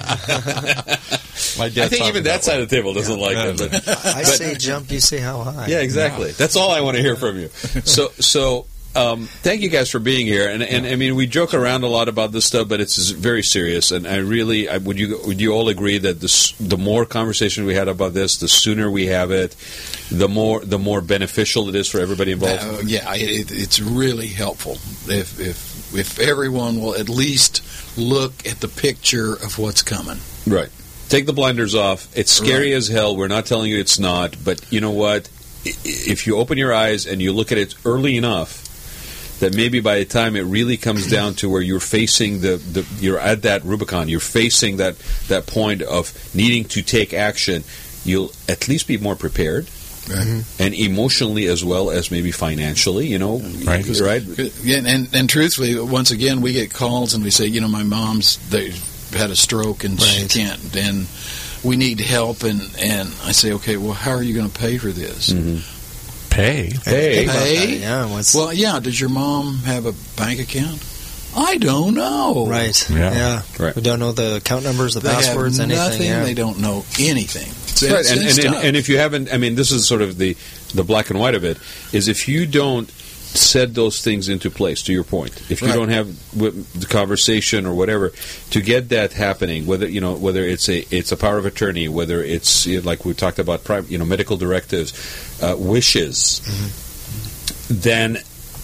My dad I think taught even me that side of the table doesn't like Yeah. it. But, I but- say jump, you say how high. yeah, exactly. That's all I want to hear from you. So, so. Um, thank you guys for being here, and, and I mean we joke around a lot about this stuff, but it's very serious. And I really, I, would you would you all agree that this, the more conversation we had about this, the sooner we have it, the more the more beneficial it is for everybody involved. Uh, yeah, it, it's really helpful if if if everyone will at least look at the picture of what's coming. Right. Take the blinders off. It's scary Right. as hell. We're not telling you it's not, but you know what? I- If you open your eyes and you look at it early enough, that maybe by the time it really comes down to where you're facing the, the you're at that Rubicon, you're facing that, that point of needing to take action, you'll at least be more prepared. Right. And emotionally as well as maybe financially, you know, Right. right? Yeah, and and truthfully, once again, we get calls and we say, you know, my mom's they had a stroke and she Right. can't, and we need help. And and I say, okay, well, how are you going to pay for this? Mhm. Pay. Hey, About that, Pay? yeah. What's, Well, yeah. Does your mom have a bank account? I don't know. right. Yeah. Yeah. Right. We don't know the account numbers, the They passwords, have anything. nothing. yeah. They don't know anything. It's, Right, it's- and, it's and, and, tough. and if you haven't, I mean, this is sort of the, the black and white of it, is if you don't set those things into place, to your point, if you Right. don't have w- the conversation or whatever, to get that happening, whether, you know, whether it's a it's a power of attorney, whether it's, you know, like we talked about, pri- you know, medical directives, uh, wishes, then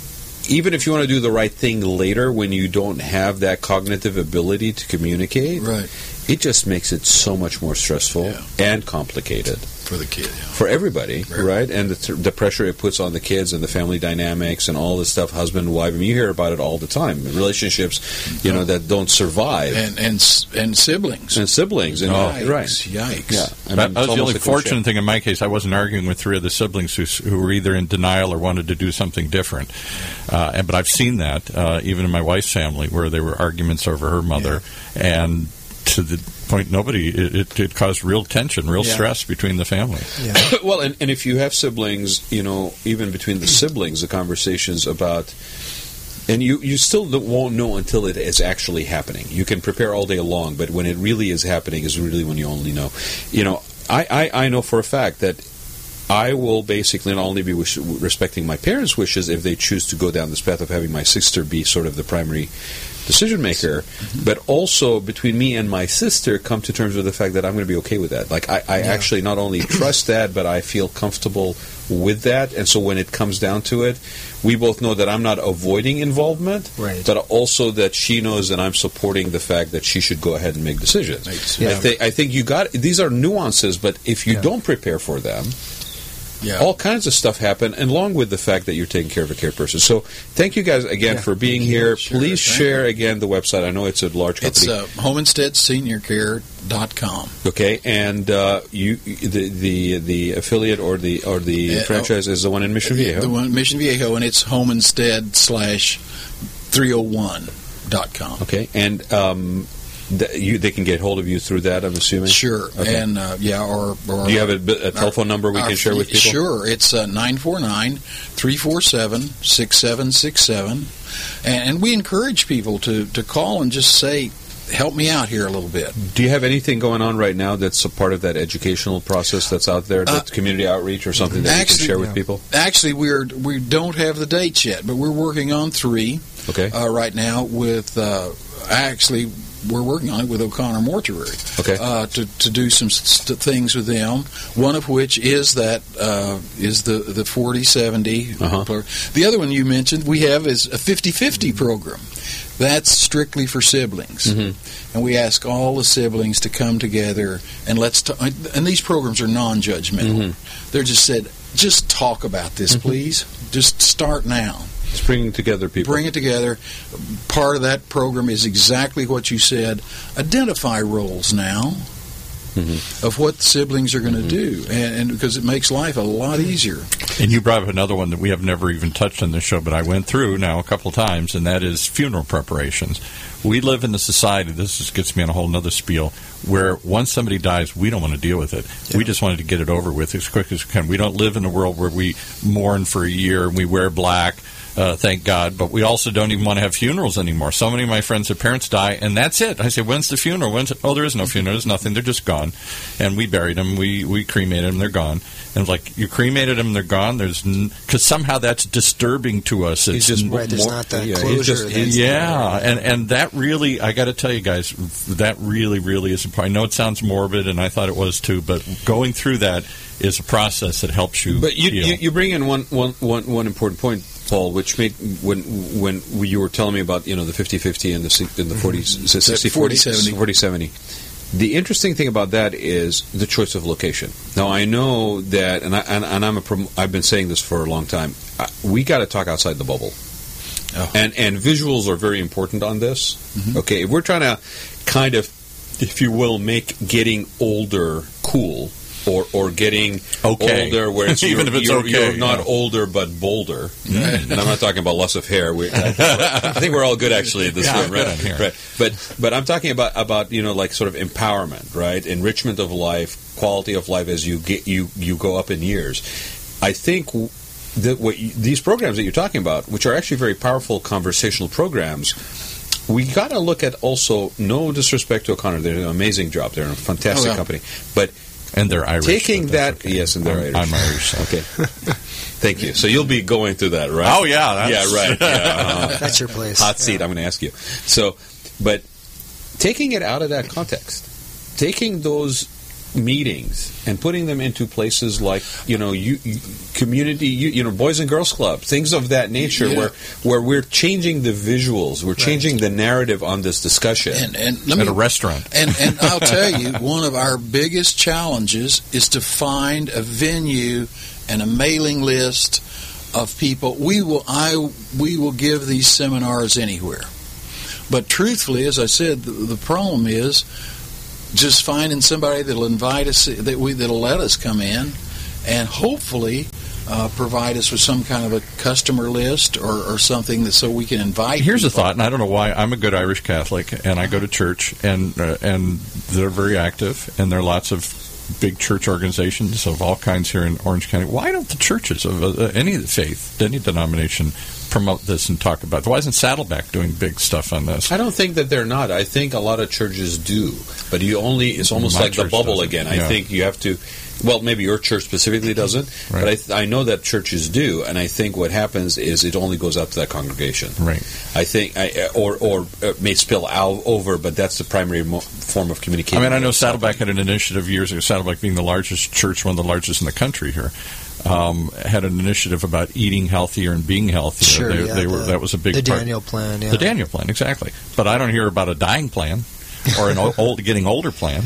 even if you want to do the right thing later when you don't have that cognitive ability to communicate, right it just makes it so much more stressful Yeah. and complicated for the kid. Yeah. for everybody, Right. right? And the, the pressure it puts on the kids and the family dynamics and all this stuff, husband, wife. I mean, you hear about it all the time. Relationships, you know, that don't survive, and, And and s- and siblings. siblings, and Yikes, right, Yikes. yeah. I That, mean, that it's was the only almost a cliche. fortunate thing in my case. I wasn't arguing with three of the siblings who, s- who were either in denial or wanted to do something different. Uh, and, but I've seen that uh, even in my wife's family where there were arguments over her mother, and to the point nobody it, it, it caused real tension, real Yeah. stress between the family. Yeah. Well, and, and if you have siblings, you know, even between the siblings, the conversations about, and you, you still don't- won't know until it is actually happening. You can prepare all day long, but when it really is happening is really when you only know. You know, I, I, I know for a fact that I will basically not only be wish, respecting my parents' wishes if they choose to go down this path of having my sister be sort of the primary decision maker, but also between me and my sister come to terms with the fact that I'm going to be okay with that. Like I, I Yeah. actually not only trust that, but I feel comfortable with that. And so when it comes down to it, we both know that I'm not avoiding involvement, Right. but also that she knows that I'm supporting the fact that she should go ahead and make decisions. Makes- I, Yeah. think, I think you got these are nuances, but if you Yeah. don't prepare for them, Yeah. all kinds of stuff happen, and along with the fact that you're taking care of a care person. So thank you guys again Yeah, for being thank you. here. Sure, Please thank share you. again the website. I know it's a large It's company. uh, home instead senior care dot com. Okay, and uh, you the, the the affiliate or the or the Yeah, franchise is the one in Mission Viejo. The one in Mission Viejo, and it's home instead slash three oh one dot com. Okay, and um, th- you they can get hold of you through that. I'm assuming. Sure. Okay. And, uh, yeah, or, or... Do you have a, bi- a telephone number we our- can share with people? Sure. It's uh, nine four nine, three four seven, six seven six seven. And we encourage people to, to call and just say, help me out here a little bit. Do you have anything going on right now that's a part of that educational process that's out there, that uh, community outreach or something that actually, you can share with yeah. people? Actually, we're we don't have the dates yet, but we're working on three. Okay. Uh, right now, with uh, actually we're working on it with O'Connor Mortuary. Okay. Uh, to to do some st- things with them. One of which is that uh, is the the forty seventy. Uh-huh. The other one you mentioned we have is a fifty-fifty program. That's strictly for siblings, mm-hmm. and we ask all the siblings to come together and let's. T- and these programs are non-judgmental. Mm-hmm. They're just said, just talk about this, mm-hmm. please. Just start now. It's bringing together people. Bring it together. Part of that program is exactly what you said. Identify roles now. Mm-hmm. Of what siblings are going to mm-hmm. do, and, and because it makes life a lot easier. And you brought up another one that we have never even touched on this show, but I went through now a couple of times, and that is funeral preparations. We live in a society, this is, gets me on a whole other spiel, where once somebody dies, we don't want to deal with it. Yeah. We just wanted to get it over with as quick as we can. We don't live in a world where we mourn for a year and we wear black. Uh, thank God, but we also don't even want to have funerals anymore. So many of my friends, their parents die, and that's it. I say, when's the funeral? When's it? Oh, there is no funeral. There's nothing. They're just gone. And we buried them. We, we cremated them. They're gone. And it's like, you cremated them, they're gone. There's because somehow that's disturbing to us. It's just right. There's more, not that yeah, closure. Just, yeah, and and that really, I got to tell you guys, that really, really is important. I know it sounds morbid, and I thought it was too, but going through that is a process that helps you. But you heal. you, you bring in one, one, one, one important point, Paul, which made when when you were telling me about, you know, the fifty-fifty and the in the forty sixty forty seventy. The interesting thing about that is the choice of location. Now I know that, and I and, and I'm a prom- I've been saying this for a long time. I, we got to talk outside the bubble, oh. and and visuals are very important on this. Mm-hmm. Okay, if we're trying to kind of, if you will, make getting older cool. Or, or getting okay. older, where it's even you're, if it's you're, okay, you're not yeah. older but bolder. Mm. And I'm not talking about loss of hair. We, I, I think we're all good actually at this yeah, one, right? Here. right? But but I'm talking about, about you know like sort of empowerment, right? Enrichment of life, quality of life as you get you you go up in years. I think that what you, these programs that you're talking about, which are actually very powerful conversational programs. We got to look at also, no disrespect to O'Connor, they're an amazing job, they're a fantastic oh, yeah. company, but. And they're Irish. Taking that, okay. yes, and they're I'm, Irish. I'm Irish. So. Okay, thank you. So you'll be going through that, right? Oh yeah, that's... yeah, right. Yeah, uh, that's your place. Hot seat. Yeah. I'm going to ask you. So, but taking it out of that context, taking those meetings and putting them into places like, you know, you, you community, you, you know, Boys and Girls Club, things of that nature, yeah. where where we're changing the visuals, we're right. changing the narrative on this discussion. And, and let at me, a restaurant. And, and I'll tell you, one of our biggest challenges is to find a venue and a mailing list of people. We will, I, we will give these seminars anywhere. But truthfully, as I said, the, the problem is just finding somebody that'll invite us, that we that'll let us come in, and hopefully uh, provide us with some kind of a customer list or, or something that so we can invite. Here's people. a thought, and I don't know why. I'm a good Irish Catholic, and I go to church, and uh, and they're very active, and there are lots of big church organizations of all kinds here in Orange County. Why don't the churches of uh, any faith, any denomination, promote this and talk about it? Why isn't Saddleback doing big stuff on this? I don't think that they're not. I think a lot of churches do, but you only it's almost My like the bubble doesn't. again. Yeah. I think you have to. Well, maybe your church specifically doesn't, right. but I, th- I know that churches do, and I think what happens is it only goes out to that congregation. Right. I think, I, or or it may spill out over, but that's the primary mo- form of communication. I mean, I know Saddleback had an initiative years ago. Saddleback being the largest church, one of the largest in the country here. Um, had an initiative about eating healthier and being healthier. Sure, they, yeah, they were the, that was a big the part. Daniel plan. Yeah. The Daniel plan, exactly. But I don't hear about a dying plan or an old, getting older plan.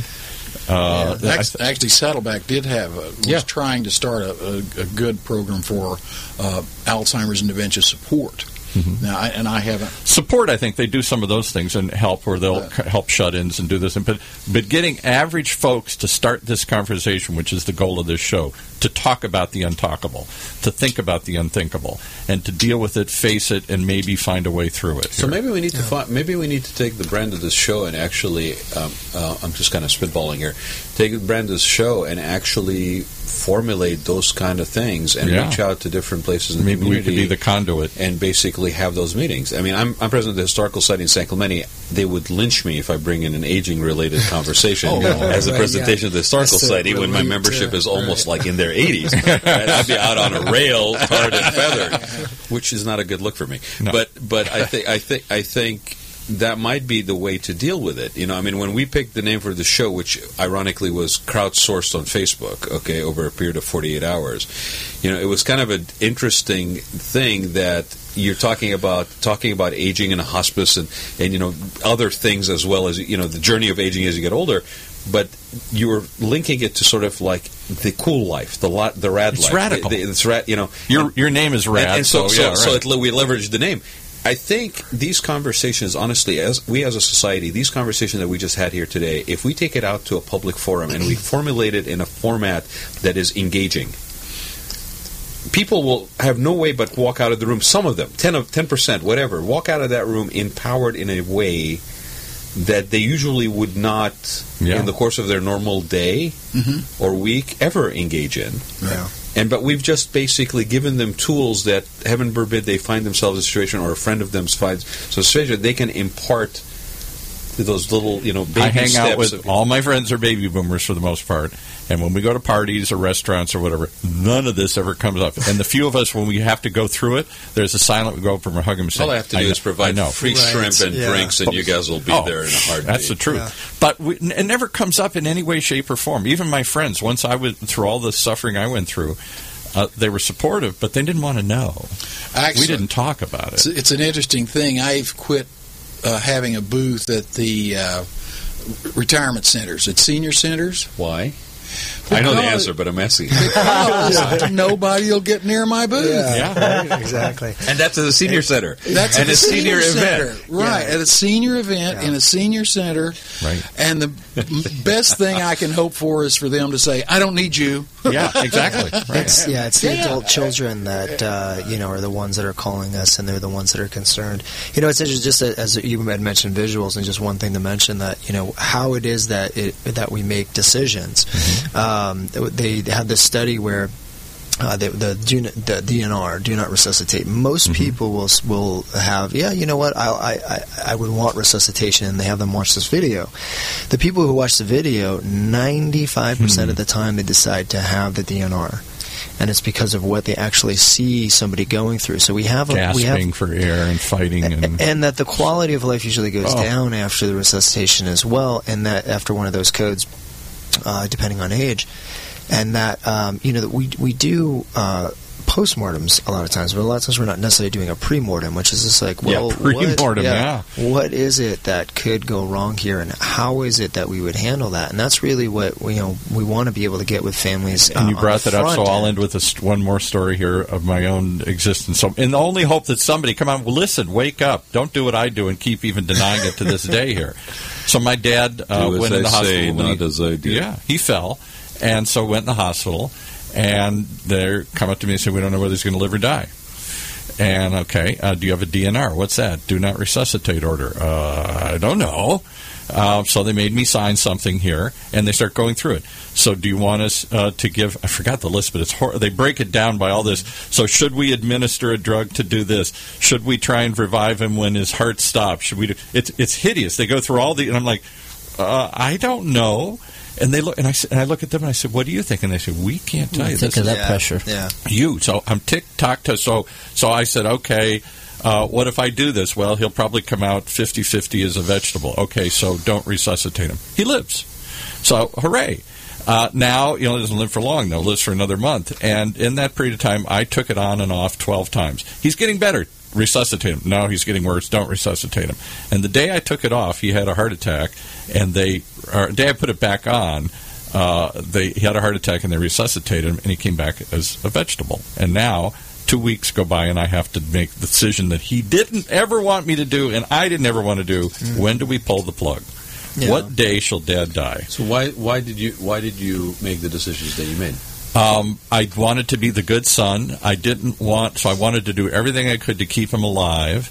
Uh, yeah, actually, actually, Saddleback did have a, was yeah. trying to start a, a, a good program for uh, Alzheimer's and dementia support. Mm-hmm. Now, I, and I haven't support. I think they do some of those things and help, where they'll uh, help shut-ins and do this. But but getting average folks to start this conversation, which is the goal of this show, to talk about the untalkable, to think about the unthinkable, and to deal with it, face it, and maybe find a way through it. So here. maybe we need to find, maybe we need to take the brand of this show and actually, um, uh, I'm just kind of spitballing here, take the brand of this show and actually formulate those kind of things and Yeah. reach out to different places in the Maybe we community. could be the conduit. And basically have those meetings. I mean, I'm, I'm president of the Historical Society in San Clemente. They would lynch me if I bring in an aging-related conversation Oh, as a right, presentation yeah. of the Historical That's a Society when my relief membership to- is almost right. like in their eighties. Right? I'd be out on a rail, tarred and feathered, which is not a good look for me. No. But but I think I think I think that might be the way to deal with it. You know, I mean, when we picked the name for the show, which ironically was crowdsourced on Facebook, okay, over a period of forty-eight hours, you know, it was kind of an interesting thing that you're talking about talking about aging in a hospice and, and you know, other things as well as, you know, the journey of aging as you get older. But you were linking it to sort of like the cool life, the lot, the rad It's life. radical. The, the, it's rad, you know. Your and- your name is Rad, and, and so, so, yeah, so, right. so it, we leveraged the name. I think these conversations, honestly, as we as a society, these conversations that we just had here today, if we take it out to a public forum and we formulate it in a format that is engaging, people will have no way but walk out of the room. Some of them, ten of ten percent, whatever, walk out of that room empowered in a way that they usually would not, Yeah. in the course of their normal day Mhm. or week, ever engage in. Yeah. And but we've just basically given them tools that, heaven forbid, they find themselves in a situation or a friend of theirs finds so a situation they can impart to those little, you know, baby I hang steps. out with of, all my friends are baby boomers for the most part, and when we go to parties or restaurants or whatever, none of this ever comes up. And the few of us, when we have to go through it, there's a silent we go up and we hug them and say, all I have to do know- is provide I know. free Right. shrimp and Yeah. drinks, and you guys will be Oh, there in a heartbeat. That's the truth. Yeah. But we, it never comes up in any way, shape, or form. Even my friends, once I went through all the suffering I went through, uh, they were supportive, but they didn't want to know. Actually, we didn't talk about It's, it. it's an interesting thing. I've quit uh, having a booth at the uh, retirement centers, at senior centers. Why? I know the Because- answer, but I'm asking. Because nobody will get near my booth. Yeah. Right, exactly. And that's at a senior center. That's and at a senior, center, event. right? Yeah. At a senior event Yeah. in a senior center, Right. and the m- best thing I can hope for is for them to say, "I don't need you." Yeah, exactly. Right. It's, yeah, it's the Yeah. adult children that uh, you know are the ones that are calling us, and they're the ones that are concerned. You know, it's interesting, just as you had mentioned visuals, and just one thing to mention that you know how it is that it, that we make decisions. Mm-hmm. Um, they had this study where. Uh, the, the, do, the D N R, do not resuscitate. Most Mm-hmm. people will will have, yeah, you know what, I, I, I, I would want resuscitation, and they have them watch this video. The people who watch the video, ninety-five percent Hmm. of the time they decide to have the D N R. And it's because of what they actually see somebody going through. So we have a, we have Gasping for air and fighting. And, and that the quality of life usually goes Oh. down after the resuscitation as well, and that after one of those codes, uh, depending on age, and that um, you know that we we do uh, postmortems a lot of times, but a lot of times we're not necessarily doing a premortem, which is just like, well, Yeah, pre-mortem, what, what is it that could go wrong here, and how is it that we would handle that? And that's really what we, you know we want to be able to get with families. And you uh, brought on that the up, so front I'll end. end with a st- one more story here of my own existence. So, in the only hope that somebody, come on, listen, wake up, don't do what I do and keep even denying it to this day here. So my dad uh, Do as went in the I hospital. say, when not he, as I do. Yeah, he fell, and so went in the hospital, and they come up to me and said, we don't know whether he's going to live or die. And, okay, uh, do you have a D N R? What's that? Do not resuscitate order. Uh, I don't know. Uh, so they made me sign something here, and they start going through it. So do you want us uh, to give, I forgot the list, but it's hor- they break it down by all this. So should we administer a drug to do this? Should we try and revive him when his heart stops? Should we do, it's, it's hideous. They go through all the, and I'm like, uh, I don't know. And they look, and I, s- and I look at them and I said, "What do you think?" And they said, "We can't tell you Think this of is that pressure. Yeah. you." So I'm tick tock to so so I said, "Okay, uh, what if I do this?" Well, he'll probably come out fifty-fifty as a vegetable. Okay, so don't resuscitate him. He lives. So hooray! Uh, now you know he doesn't live for long. Though lives for another month. And in that period of time, I took it on and off twelve times. He's getting better. Resuscitate him. No, he's getting worse. Don't resuscitate him. And the day I took it off, he had a heart attack. And they, or the day I put it back on, uh, they he had a heart attack and they resuscitated him, and he came back as a vegetable. And now two weeks go by, and I have to make the decision that he didn't ever want me to do, and I didn't ever want to do. Mm. When do we pull the plug? Yeah. What day shall Dad die? So why why did you why did you make the decisions that you made? Um, I wanted to be the good son. I didn't want, so I wanted to do everything I could to keep him alive.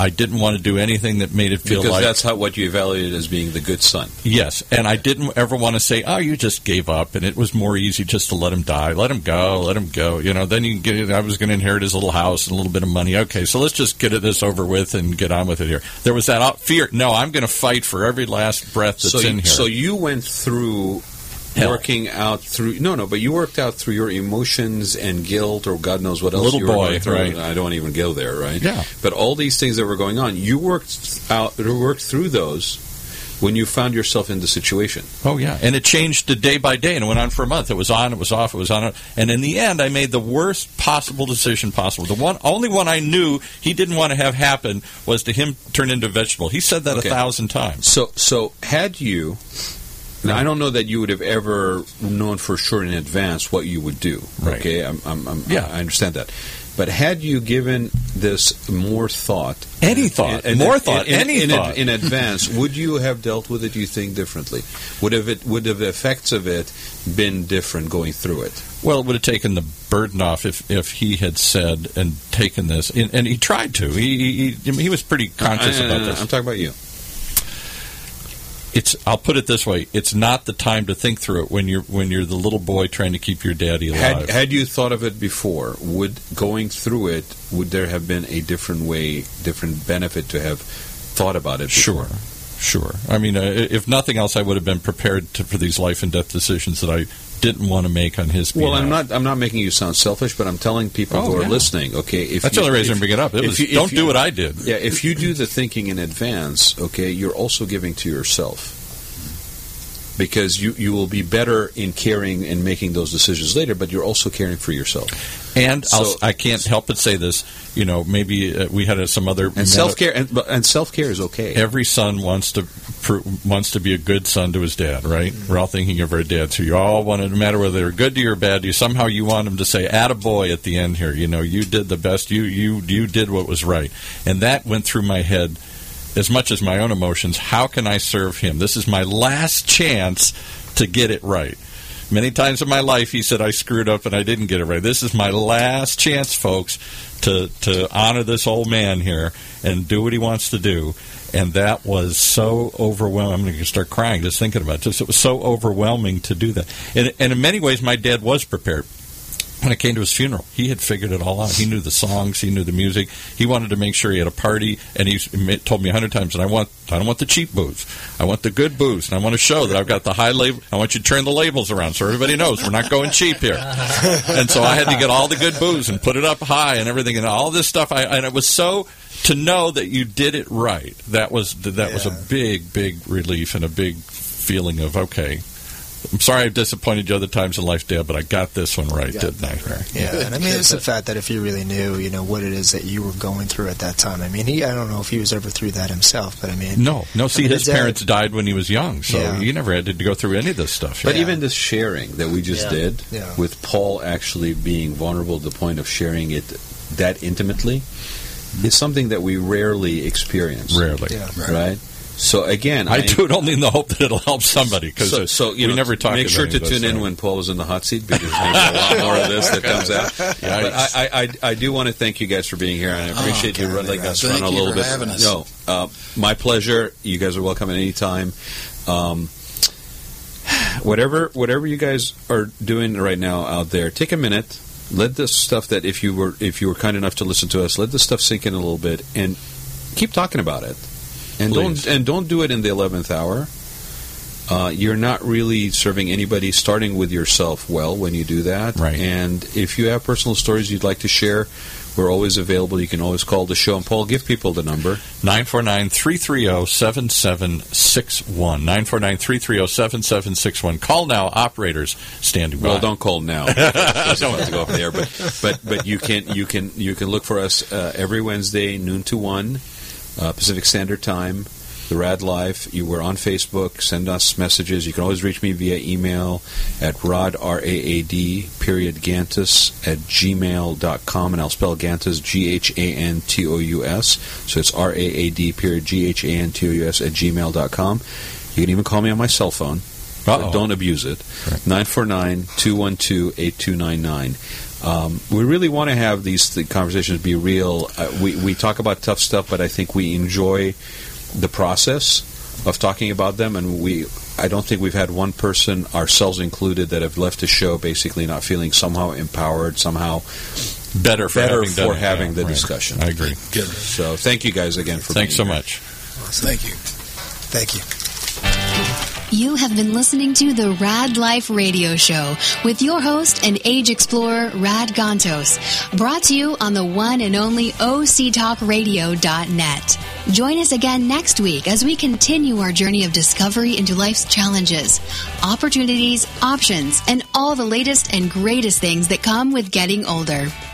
I didn't want to do anything that made it feel because like... that's how what you evaluated as being the good son. Yes, and I didn't ever want to say, oh, you just gave up, and it was more easy just to let him die. Let him go, let him go. You know, then you can get. I was going to inherit his little house and a little bit of money. Okay, so let's just get this over with and get on with it here. There was that fear. No, I'm going to fight for every last breath that's so in you, here. So you went through... Hell. Working out through no no, but you worked out through your emotions and guilt, or God knows what else. Little you were boy, going through. right? I don't even go there, right? Yeah. But all these things that were going on, you worked out, you worked through those when you found yourself in the situation. Oh yeah, and it changed day by day, and it went on for a month. It was on, it was off, it was on, and in the end, I made the worst possible decision possible. The one, only one I knew he didn't want to have happen was to him turn into a vegetable. He said that Okay. a thousand times. So so had you. Now, I don't know that you would have ever known for sure in advance what you would do. Right. Okay, I'm, I'm, I'm, Yeah. I understand that. But had you given this more thought, Any thought, more thought, in, any in, thought. in advance, would you have dealt with it? Do you think differently? Would have it? Would have the effects of it been different going through it? Well, it would have taken the burden off if, if he had said and taken this, and, and he tried to. He, he he was pretty conscious I, I, about I, this. I'm talking about you. It's. I'll put it this way: it's not the time to think through it when you're when you're the little boy trying to keep your daddy alive. Had, had you thought of it before, would going through it, would there have been a different way, different benefit to have thought about it before? Sure, sure. I mean, uh, if nothing else, I would have been prepared to, for these life and death decisions that I didn't want to make on his behalf. Well, I'm not. I'm not making you sound selfish, but I'm telling people Oh, who are yeah. listening. Okay, if That's you, the only reason if, I bring it up. It if was, you- if don't you- do what I did. Yeah, if you do the thinking in advance, okay, you're also giving to yourself. Because you, you will be better in caring and making those decisions later, but you're also caring for yourself. And I'll, So- I can't help but say this. You know, maybe uh, we had uh, some other And self care and, but- and self care is okay. Every son wants to pr- wants to be a good son to his dad, right? We're all thinking of our dads. So you all want to, no matter whether they're good to you or bad to you, somehow you want them to say, "Attaboy" at the end here. You know, you did the best. You you you did what was right, and that went through my head as much as my own emotions. How can I serve him? This is my last chance to get it right. Many times in my life, he said, I screwed up and I didn't get it right. This is my last chance, folks, to, to honor this old man here and do what he wants to do. And that was so overwhelming. I'm going to start crying just thinking about it. Just, it was so overwhelming to do that. And, and in many ways, my dad was prepared. When it came to his funeral, he had figured it all out. He knew the songs, he knew the music. He wanted to make sure he had a party, and he told me a hundred times, "And I want, I don't want the cheap booze. I want the good booze, and I want to show that I've got the high label. I want you to turn the labels around so everybody knows we're not going cheap here." And so I had to get all the good booze and put it up high and everything, and all this stuff. I, and it was so to know that you did it right. That was that Yeah. was a big, big relief and a big feeling of okay. I'm sorry I've disappointed you other times in life, Dad, but I got this one right, Yeah. didn't I? Yeah, and I mean, it's the fact that if you really knew, you know, what it is that you were going through at that time. I mean, he, I don't know if he was ever through that himself, but I mean, No, no. See, I mean, his dad- parents died when he was young, so Yeah. he never had to go through any of this stuff. But Yeah. even this sharing that we just Yeah. did, Yeah. with Paul actually being vulnerable to the point of sharing it that intimately, is something that we rarely experience. Rarely. Yeah. Right? So again, I do it only in the hope that it'll help somebody because So, so you we know, never talk make about sure any to of this tune in stuff. when Paul is in the hot seat because there's a lot more of this that comes out. But Yikes. I, I, I, I do want to thank you guys for being here, and I appreciate Oh, you God, letting us thank run a you little for bit. having us. No, uh, my pleasure. You guys are welcome at any time. Um, whatever, whatever you guys are doing right now out there, take a minute. Let this stuff that if you were if you were kind enough to listen to us, let this stuff sink in a little bit, and keep talking about it. And Please. don't and don't do it in the eleventh hour. Uh, you're not really serving anybody, starting with yourself well when you do that. Right. And if you have personal stories you'd like to share, we're always available. You can always call the show. And Paul, give people the number. nine four nine, three three zero, seven seven six one. nine four nine, three three zero, seven seven six one. Call now. Operators standing by. Well, don't call now. don't have to go over there, but but but you can you can you can look for us uh, every Wednesday noon to one uh, Pacific Standard Time. The Rad Life. You were on Facebook. Send us messages. You can always reach me via email at rod r a a d period gantus at gmail dot com, and I'll spell Gantus G H A N T O U S. So it's R A A D period G H A N T O U S at gmail dot com. You can even call me on my cell phone. Uh-oh. But don't abuse it. Right. nine four nine, two one two, eight two nine nine. Um, we really want to have these th- conversations be real. Uh, we, we talk about tough stuff, but I think we enjoy the process of talking about them, and we I don't think we've had one person, ourselves included, that have left the show basically not feeling somehow empowered, somehow better for better having, done for it. having Yeah, the right. discussion. I agree. Good. So thank you guys again for Thanks so being here. much. Thank you. Thank you. You have been listening to the Rad Life Radio Show with your host and age explorer, Rad Gantos, brought to you on the one and only O C talk radio dot net. Join us again next week as we continue our journey of discovery into life's challenges, opportunities, options, and all the latest and greatest things that come with getting older.